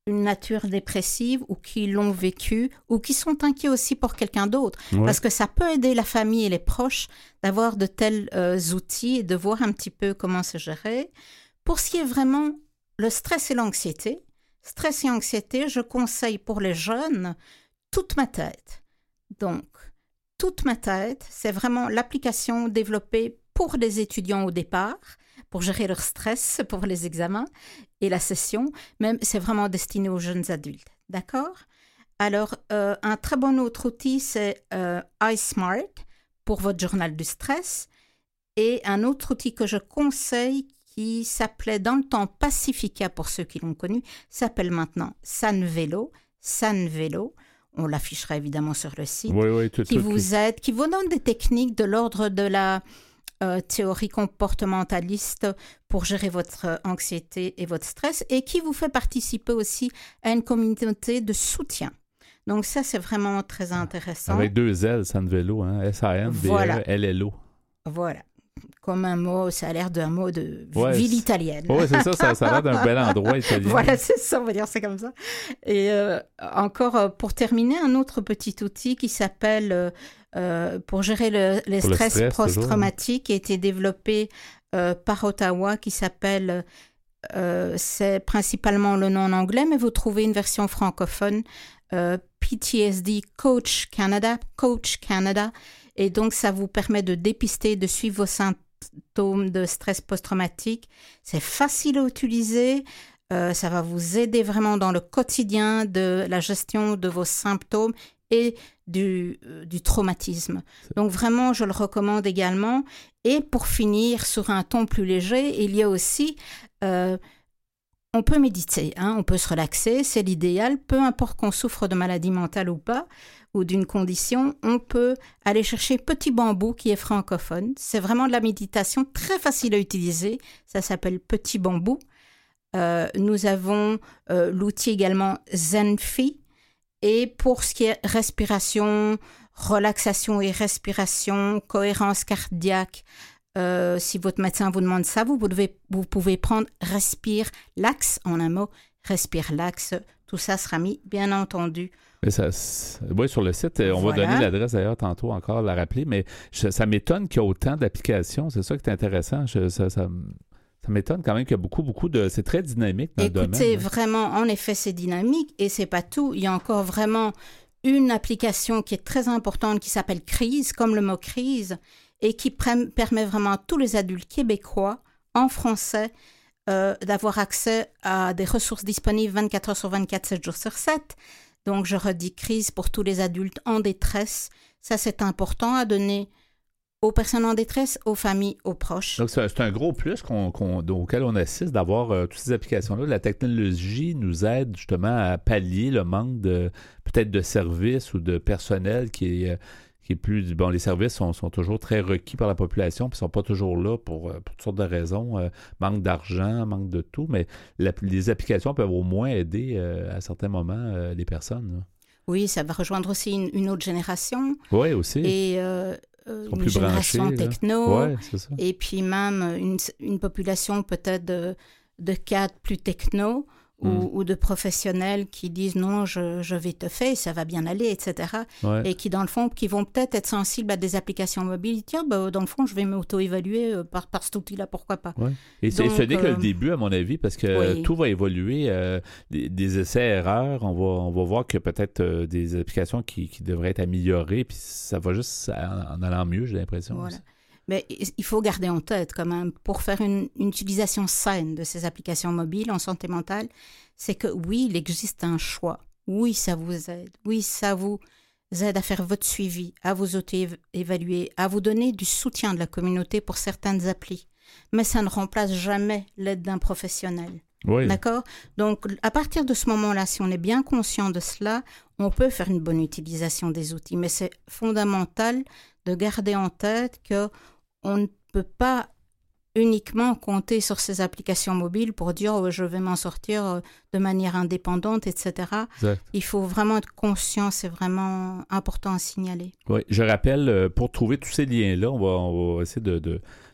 une nature dépressive ou qui l'ont vécu ou qui sont inquiets aussi pour quelqu'un d'autre. Ouais. Parce que ça peut aider la famille et les proches d'avoir de tels euh, outils et de voir un petit peu comment se gérer. Pour ce qui est vraiment le stress et l'anxiété, stress et anxiété, je conseille pour les jeunes toute ma tête. Donc, toute ma tête, c'est vraiment l'application développée pour les étudiants au départ, pour gérer leur stress pour les examens et la session, même c'est vraiment destiné aux jeunes adultes, d'accord? Alors, euh, un très bon autre outil, c'est euh, iSmart pour votre journal du stress, et un autre outil que je conseille qui s'appelait dans le temps Pacifica, pour ceux qui l'ont connu, s'appelle maintenant Sanvelo, Sanvelo, on l'affichera évidemment sur le site, oui, oui, tout, qui tout, vous tout. aide, qui vous donne des techniques de l'ordre de la Euh, théorie comportementaliste pour gérer votre anxiété et votre stress et qui vous fait participer aussi à une communauté de soutien. Donc ça, c'est vraiment très intéressant. Avec deux L, Sanvelo, hein? S A N V E L L O. Voilà. Comme un mot, ça a l'air d'un mot de ouais, ville italienne. Oui, c'est ça, ça, ça a l'air d'un bel endroit italien. Voilà, c'est ça, on va dire c'est comme ça. Et euh, encore, pour terminer, un autre petit outil qui s'appelle, euh, euh, pour gérer le, les pour stress, le stress post-traumatiques, qui a été développé euh, par Ottawa, qui s'appelle, euh, c'est principalement le nom en anglais, mais vous trouvez une version francophone, euh, P T S D Coach Canada, Coach Canada. Et donc, ça vous permet de dépister, de suivre vos symptômes de stress post-traumatique. C'est facile à utiliser. Euh, ça va vous aider vraiment dans le quotidien de la gestion de vos symptômes et du, euh, du traumatisme. Donc, vraiment, je le recommande également. Et pour finir, sur un ton plus léger, il y a aussi... Euh, on peut méditer, hein, on peut se relaxer, c'est l'idéal. Peu importe qu'on souffre de maladie mentale ou pas, ou d'une condition, on peut aller chercher Petit Bambou qui est francophone. C'est vraiment de la méditation très facile à utiliser. Ça s'appelle Petit Bambou. Euh, nous avons euh, l'outil également Zenfi. Et pour ce qui est respiration, relaxation et respiration, cohérence cardiaque, euh, si votre médecin vous demande ça, vous, vous, devez, vous pouvez prendre Respire Lax, en un mot, Respire Lax. Tout ça sera mis, bien entendu. Mais ça, oui, sur le site, on voilà. va donner l'adresse d'ailleurs tantôt encore, la rappeler, mais je, ça m'étonne qu'il y ait autant d'applications. C'est ça qui est intéressant. Je, ça, ça, ça m'étonne quand même qu'il y a beaucoup, beaucoup de... C'est très dynamique dans Écoutez, le domaine. Écoutez, vraiment, en effet, c'est dynamique et c'est pas tout. Il y a encore vraiment une application qui est très importante qui s'appelle Crise, comme le mot crise, et qui pr- permet vraiment à tous les adultes québécois, en français, euh, d'avoir accès à des ressources disponibles vingt-quatre heures sur vingt-quatre, sept jours sur sept. Donc, je redis Crise pour tous les adultes en détresse. Ça, c'est important à donner aux personnes en détresse, aux familles, aux proches. Donc, c'est, c'est un gros plus qu'on, qu'on, auquel on assiste d'avoir euh, toutes ces applications-là. La technologie nous aide justement à pallier le manque de peut-être de services ou de personnel qui est, euh, qui est plus... Bon, les services sont, sont toujours très requis par la population puis ne sont pas toujours là pour, pour toutes sortes de raisons. Euh, manque d'argent, manque de tout, mais la, les applications peuvent au moins aider euh, à certains moments euh, les personnes. Là. Oui, ça va rejoindre aussi une, une autre génération. Oui, aussi. Et... Euh... Euh, une génération branchés, techno, ouais, c'est ça. Et puis même une, une population peut-être de, de cadres plus techno ou, mm. ou de professionnels qui disent non, je, je vais te faire, ça va bien aller, et cetera. Ouais. Et qui, dans le fond, qui vont peut-être être sensibles à des applications mobiles. Tiens, ben, dans le fond, je vais m'auto-évaluer par, par cet outil-là, pourquoi pas. Ouais. Et Donc, ce n'est euh, que le début, à mon avis, parce que oui. tout va évoluer. Euh, des, des essais-erreurs, on va, on va voir que peut-être euh, des applications qui, qui devraient être améliorées, puis ça va juste en, en allant mieux, j'ai l'impression. Voilà. Mais il faut garder en tête quand même, pour faire une, une utilisation saine de ces applications mobiles en santé mentale, c'est que oui, il existe un choix. Oui, ça vous aide. Oui, ça vous aide à faire votre suivi, à vous auto-évaluer, à vous donner du soutien de la communauté pour certaines applis. Mais ça ne remplace jamais l'aide d'un professionnel. Oui. D'accord ? Donc, à partir de ce moment-là, si on est bien conscient de cela, on peut faire une bonne utilisation des outils. Mais c'est fondamental de garder en tête que on ne peut pas uniquement compter sur ces applications mobiles pour dire oh, « je vais m'en sortir de manière indépendante », et cetera. Exact. Il faut vraiment être conscient, c'est vraiment important à signaler. Oui, je rappelle, pour trouver tous ces liens-là, on va, on va essayer de, de,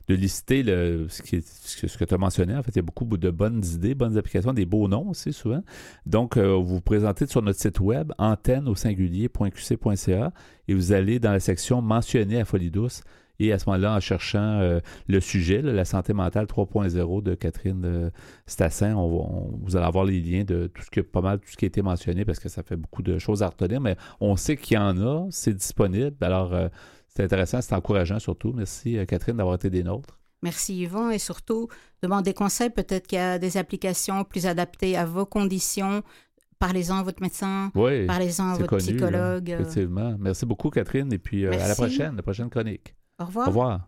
de lister le, ce, qui est, ce que tu as mentionné. En fait, il y a beaucoup de bonnes idées, bonnes applications, des beaux noms aussi souvent. Donc, euh, vous vous présentez sur notre site web, antenne au singulier point q c point c a, et vous allez dans la section mentionner à Folie douce. Et à ce moment-là, en cherchant euh, le sujet, là, la santé mentale trois point zéro de Catherine euh, Stassin, on, on, vous allez avoir les liens de tout ce qui, pas mal tout ce qui a été mentionné parce que ça fait beaucoup de choses à retenir, mais on sait qu'il y en a, c'est disponible. Alors, euh, c'est intéressant, c'est encourageant surtout. Merci euh, Catherine d'avoir été des nôtres. Merci Yvon et surtout, demandez conseil. Peut-être qu'il y a des applications plus adaptées à vos conditions. Parlez-en à votre médecin, oui, parlez-en à votre connu, psychologue. Là, effectivement. Merci beaucoup Catherine et puis euh, à la prochaine, la prochaine chronique. Au revoir. Au revoir.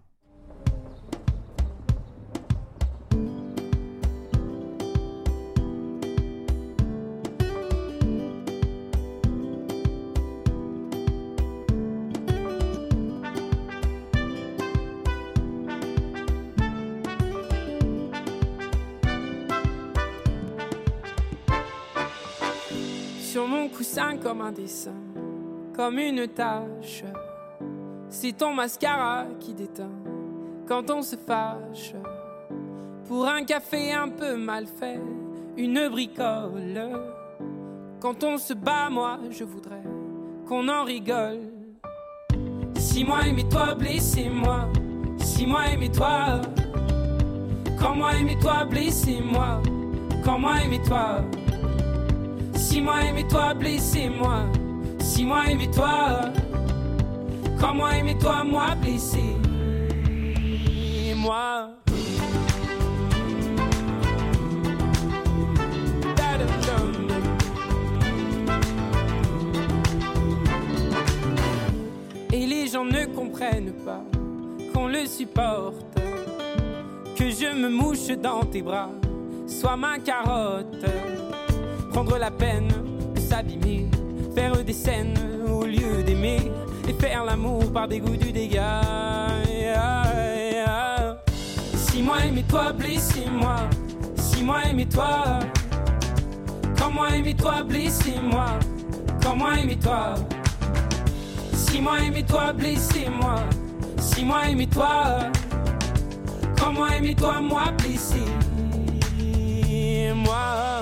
Sur mon coussin comme un dessin, comme une tache. C'est ton mascara qui déteint quand on se fâche. Pour un café un peu mal fait, une bricole. Quand on se bat, moi je voudrais qu'on en rigole. Si moi aimais-toi, blessez-moi. Si moi aimais-toi. Quand moi aimais-toi, blessez-moi. Quand moi aimais-toi. Si moi aimais-toi, blessez-moi. Si moi aimais-toi. Quand moi aimais-toi, moi blessé. Moi. Et les gens ne comprennent pas qu'on le supporte. Que je me mouche dans tes bras, sois ma carotte. Prendre la peine de s'abîmer, faire des scènes au lieu d'aimer. Et faire l'amour par dégoût du dégât. Si moi aimais-toi, blessez-moi. Si moi aimais-toi. Quand moi aimais-toi, blessez-moi. Quand moi aimais-toi. Si moi aimais-toi, blessez-moi. Si moi aimais-toi. Quand moi aimais-toi, moi blessé. Moi.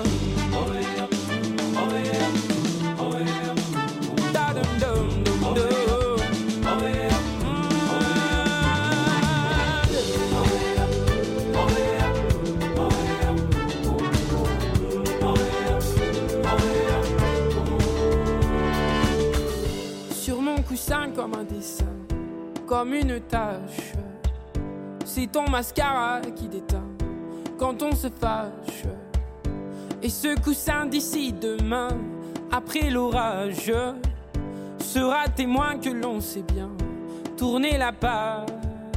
Comme un dessin, comme une tache. C'est ton mascara qui déteint quand on se fâche. Et ce coussin d'ici demain, après l'orage, sera témoin que l'on sait bien tourner la page.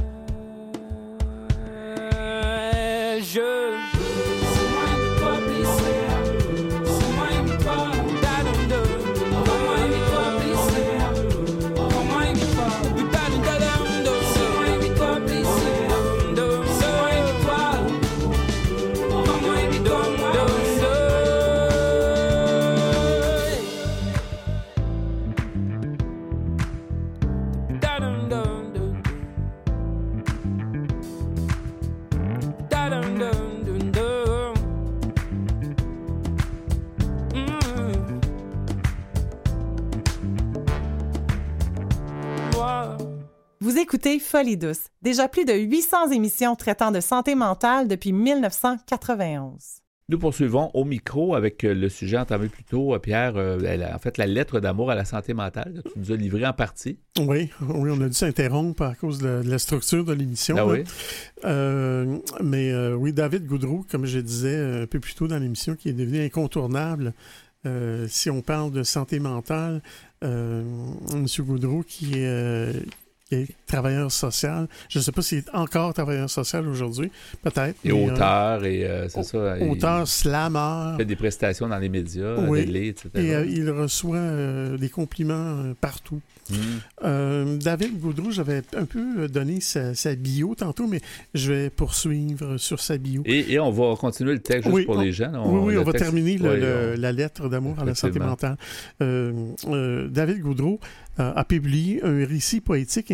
Vous écoutez Folie douce, déjà plus de huit cents émissions traitant de santé mentale depuis mille neuf cent quatre-vingt-onze. Nous poursuivons au micro avec le sujet entamé plus tôt, Pierre, euh, en fait la lettre d'amour à la santé mentale, que tu nous as livré en partie. Oui, oui, on a dû s'interrompre à cause de, de la structure de l'émission. Ah oui. Euh, mais euh, oui, David Goudreau, comme je disais un peu plus tôt dans l'émission, qui est devenu incontournable. Euh, si on parle de santé mentale, euh, M. Goudreau qui est... Euh, qui est travailleur social. Je ne sais pas s'il est encore travailleur social aujourd'hui, peut-être. Et mais, auteur, euh, et euh, c'est ça. Auteur, il slammer. Il fait des prestations dans les médias, oui. télé, et cetera. Et euh, il reçoit euh, des compliments euh, partout. Mmh. Euh, David Goudreau, j'avais un peu donné sa, sa bio tantôt, mais je vais poursuivre sur sa bio. Et, et on va continuer le texte juste oui, pour on, les gens. On, oui, oui, on va texte, terminer le, oui, le, on... la lettre d'amour à la santé mentale. Euh, euh, David Goudreau euh, a publié un récit poétique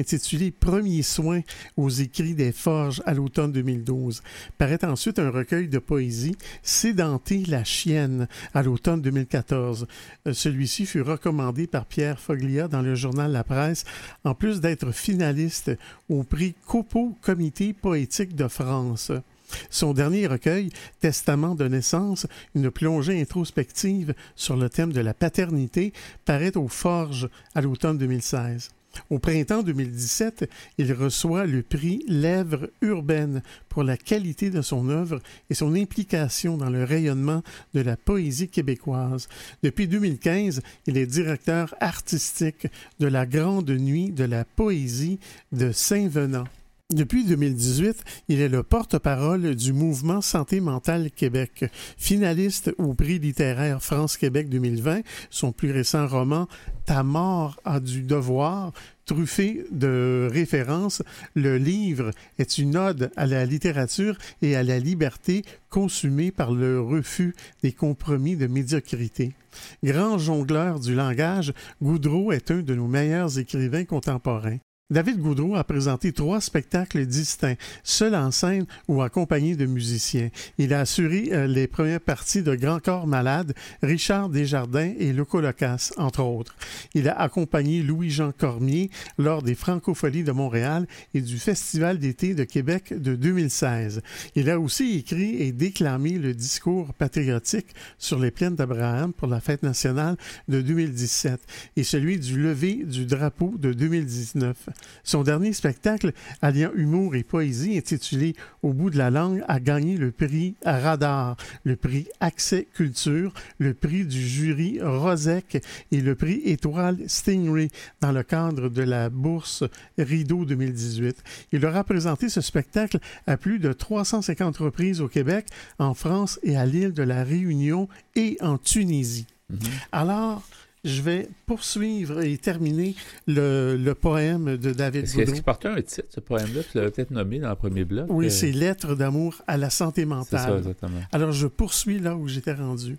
intitulé « Premiers soins aux écrits des forges » à l'automne deux mille douze. Paraît ensuite un recueil de poésie « Sédenter la chienne » à l'automne deux mille quatorze. Celui-ci fut recommandé par Pierre Foglia dans le journal La Presse, en plus d'être finaliste au prix Copeau Comité poétique de France. Son dernier recueil, Testament de naissance, une plongée introspective sur le thème de la paternité, paraît aux Forges à l'automne deux mille seize. Au printemps deux mille dix-sept, il reçoit le prix Lèvres urbaines pour la qualité de son œuvre et son implication dans le rayonnement de la poésie québécoise. Depuis deux mille quinze, il est directeur artistique de la Grande Nuit de la poésie de Saint-Venant. Depuis deux mille dix-huit, il est le porte-parole du mouvement Santé mentale Québec. Finaliste au prix littéraire France-Québec deux mille vingt, son plus récent roman « Ta mort a du devoir », truffé de références, le livre est une ode à la littérature et à la liberté consumée par le refus des compromis de médiocrité. Grand jongleur du langage, Goudreau est un de nos meilleurs écrivains contemporains. David Goudreau a présenté trois spectacles distincts, seul en scène ou accompagné de musiciens. Il a assuré euh, les premières parties de Grand Corps Malade, Richard Desjardins et Loco Locas, entre autres. Il a accompagné Louis-Jean Cormier lors des Francopholies de Montréal et du Festival d'été de Québec de deux mille seize. Il a aussi écrit et déclamé le discours patriotique sur les plaines d'Abraham pour la fête nationale de deux mille dix-sept et celui du lever du drapeau de deux mille dix-neuf. Son dernier spectacle, alliant humour et poésie, intitulé « Au bout de la langue », a gagné le prix Radar, le prix Accès Culture, le prix du jury Rosec et le prix Étoile Stingray dans le cadre de la bourse Rideau deux mille dix-huit. Il aura présenté ce spectacle à plus de trois cent cinquante reprises au Québec, en France et à l'île de la Réunion et en Tunisie. Mm-hmm. Alors, je vais poursuivre et terminer le, le poème de David Est-ce, Goudreau. Est-ce qu'il portait un titre, ce poème-là? Tu l'avais peut-être nommé dans le premier bloc. Oui, euh... c'est « Lettres d'amour à la santé mentale ». C'est ça, exactement. Alors, je poursuis là où j'étais rendu.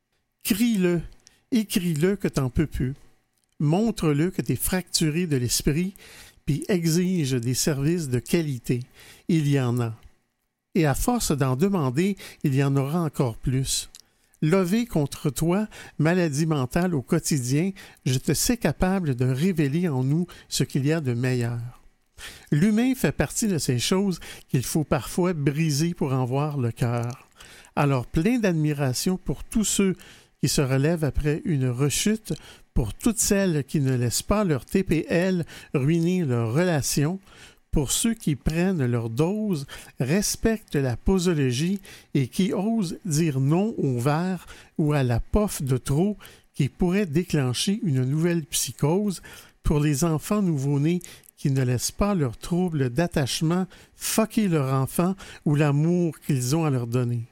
Crie-le, écris-le que t'en peux plus. Montre-le que t'es fracturé de l'esprit, puis exige des services de qualité. Il y en a. Et à force d'en demander, il y en aura encore plus. Levé contre toi, maladie mentale au quotidien, je te sais capable de révéler en nous ce qu'il y a de meilleur. L'humain fait partie de ces choses qu'il faut parfois briser pour en voir le cœur. Alors plein d'admiration pour tous ceux qui se relèvent après une rechute, pour toutes celles qui ne laissent pas leur T P L ruiner leur relation, pour ceux qui prennent leur dose, respectent la posologie et qui osent dire non au verre ou à la pof de trop qui pourrait déclencher une nouvelle psychose, pour les enfants nouveau-nés qui ne laissent pas leur trouble d'attachement fucker leur enfant ou l'amour qu'ils ont à leur donner.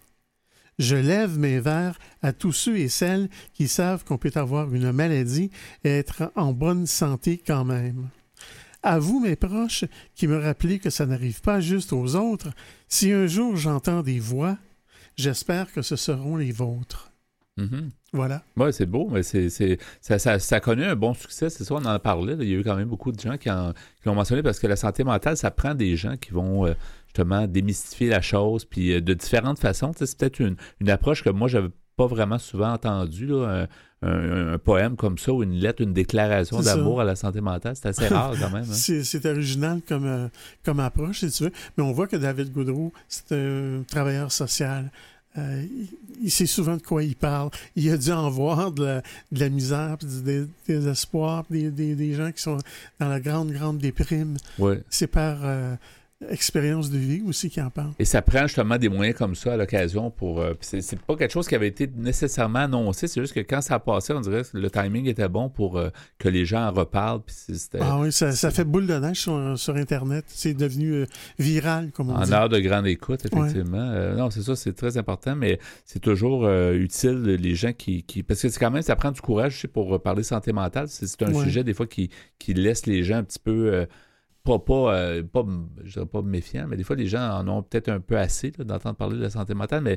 Je lève mes verres à tous ceux et celles qui savent qu'on peut avoir une maladie et être en bonne santé quand même. À vous, mes proches, qui me rappelez que ça n'arrive pas juste aux autres, si un jour j'entends des voix, j'espère que ce seront les vôtres. Mm-hmm. Voilà. Oui, c'est beau, mais c'est, c'est, ça, ça, ça a connu un bon succès, c'est ça, on en parlait. Là. Il y a eu quand même beaucoup de gens qui, en, qui l'ont mentionné parce que la santé mentale, ça prend des gens qui vont euh, justement démystifier la chose, puis euh, de différentes façons. Tu sais, c'est peut-être une, une approche que moi, j'avais pas vraiment souvent entendue, là, un, un, un poème comme ça, ou une lettre, une déclaration c'est d'amour ça. À la santé mentale. C'est assez rare quand même. Hein. c'est, c'est original comme, euh, comme approche, si tu veux. Mais on voit que David Goudreau, c'est un travailleur social. Euh, il, il sait souvent de quoi il parle. Il a dû en voir de la, de la misère, puis du désespoir, des, des, des gens qui sont dans la grande, grande déprime. Ouais. C'est par euh, expérience de vie aussi qui en parle. Et ça prend justement des moyens comme ça à l'occasion pour... Euh, c'est, c'est pas quelque chose qui avait été nécessairement annoncé, c'est juste que quand ça a passé, on dirait que le timing était bon pour euh, que les gens en reparlent. Puis c'était, ah oui, ça, ça fait boule de neige sur, sur Internet. C'est devenu euh, viral, comme on en dit. En heure de grande écoute, effectivement. Ouais. Euh, non, c'est ça, c'est très important, mais c'est toujours euh, utile, les gens qui, qui... Parce que c'est quand même, ça prend du courage aussi pour parler santé mentale. C'est, c'est un ouais. sujet, des fois, qui, qui laisse les gens un petit peu... Euh, Pas, pas, euh, pas, je dirais pas méfiant, mais des fois, les gens en ont peut-être un peu assez là, d'entendre parler de la santé mentale, mais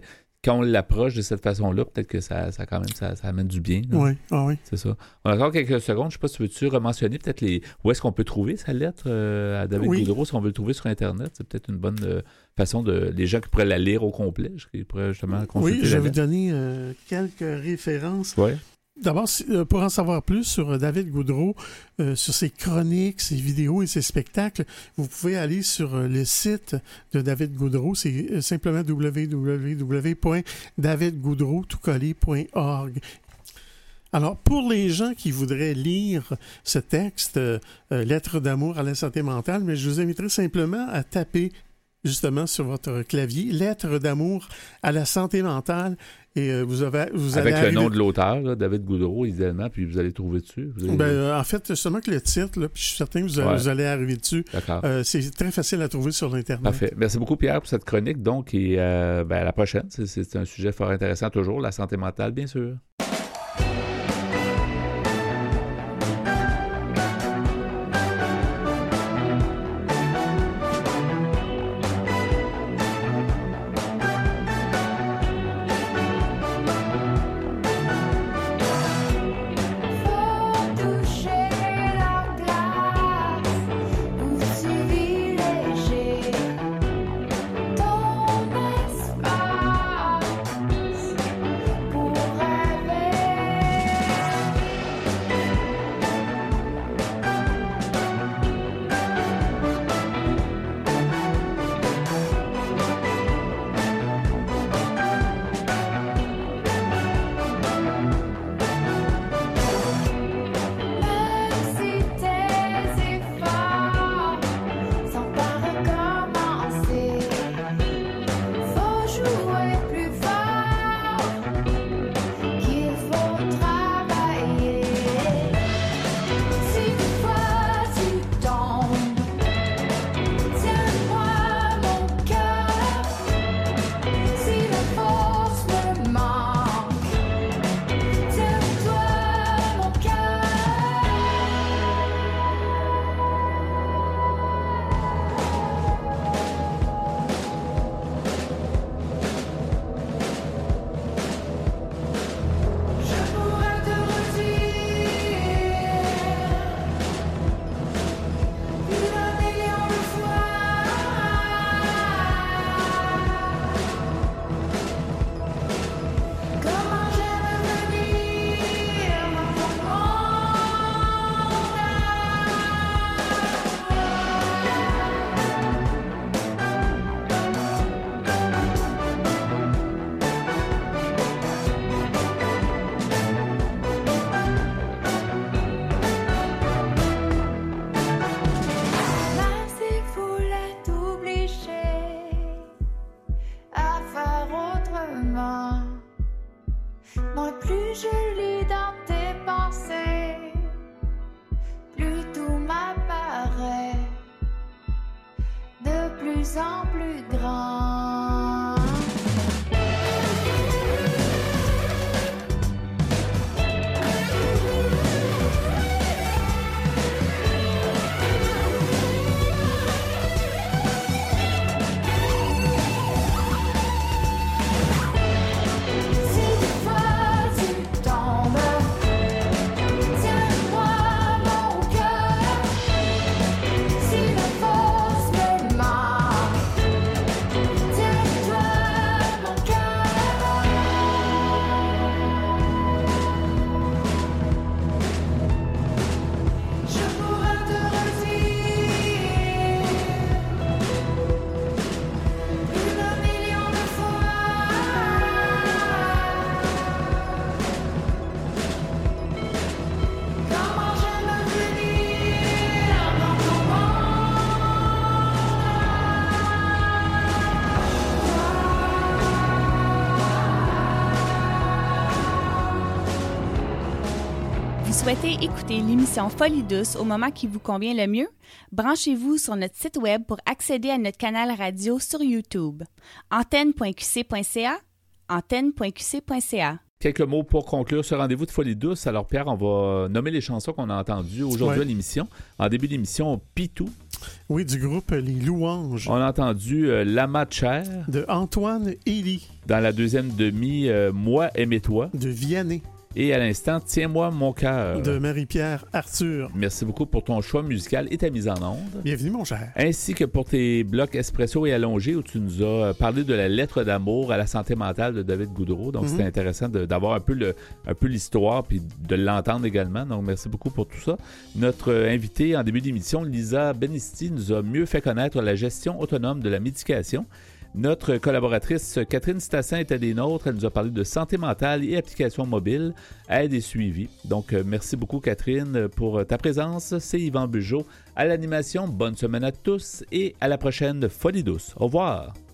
quand on l'approche de cette façon-là, peut-être que ça, ça quand même, ça, ça amène du bien. Là. Oui, ah oui. C'est ça. On a encore quelques secondes. Je ne sais pas si tu veux-tu rementionner peut-être les où est-ce qu'on peut trouver sa lettre euh, à David oui. Goudreau, si on veut le trouver sur Internet. C'est peut-être une bonne euh, façon de... Les gens qui pourraient la lire au complet, qui pourraient justement consulter. Oui, je vais lettre. vous donner euh, quelques références. Oui. D'abord, pour en savoir plus sur David Goudreau, euh, sur ses chroniques, ses vidéos et ses spectacles, vous pouvez aller sur le site de David Goudreau. C'est simplement w w w point david goudreau tout collé point org. Alors, pour les gens qui voudraient lire ce texte, euh, euh, Lettre d'amour à la santé mentale, mais je vous inviterai simplement à taper justement sur votre clavier, Lettre d'amour à la santé mentale. Et euh, vous avez, vous Avec allez le nom arriver... de l'auteur, là, David Goudreau, idéalement, puis vous allez trouver dessus. Allez... Ben, euh, en fait, seulement que le titre, là, puis je suis certain que vous, ouais. vous allez arriver dessus. D'accord. Euh, c'est très facile à trouver sur l'Internet. Parfait. Merci beaucoup, Pierre, pour cette chronique. Donc, et, euh, ben, à la prochaine. C'est, c'est un sujet fort intéressant toujours, la santé mentale, bien sûr. Souhaitez écouter l'émission Folie douce au moment qui vous convient le mieux? Branchez-vous sur notre site web pour accéder à notre canal radio sur YouTube. antenne point q c point c a, antenne point q c point c a. Quelques mots pour conclure ce rendez-vous de Folie douce. Alors Pierre, on va nommer les chansons qu'on a entendues aujourd'hui ouais. à l'émission. En début d'émission, Pitou. Oui, du groupe Les Louanges. On a entendu euh, Lama Cher. De Antoine Élie. Dans la deuxième demi, euh, Moi, aimez-toi. De Vianney. Et à l'instant, Tiens-moi mon cœur. De Marie-Pierre Arthur. Merci beaucoup pour ton choix musical et ta mise en onde. Bienvenue, mon cher. Ainsi que pour tes blocs espresso et allongés où tu nous as parlé de la lettre d'amour à la santé mentale de David Goudreau. Donc, mm-hmm. c'était intéressant de, d'avoir un peu, le, un peu l'histoire puis de l'entendre également. Donc, merci beaucoup pour tout ça. Notre invitée en début d'émission, Lisa Benisti, nous a mieux fait connaître la gestion autonome de la médication. Notre collaboratrice Catherine Stassin était des nôtres. Elle nous a parlé de santé mentale et applications mobiles, aide et suivi. Donc, euh, merci beaucoup, Catherine, pour ta présence. C'est Yvan Bugeaud à l'animation. Bonne semaine à tous et à la prochaine Folie douce. Au revoir.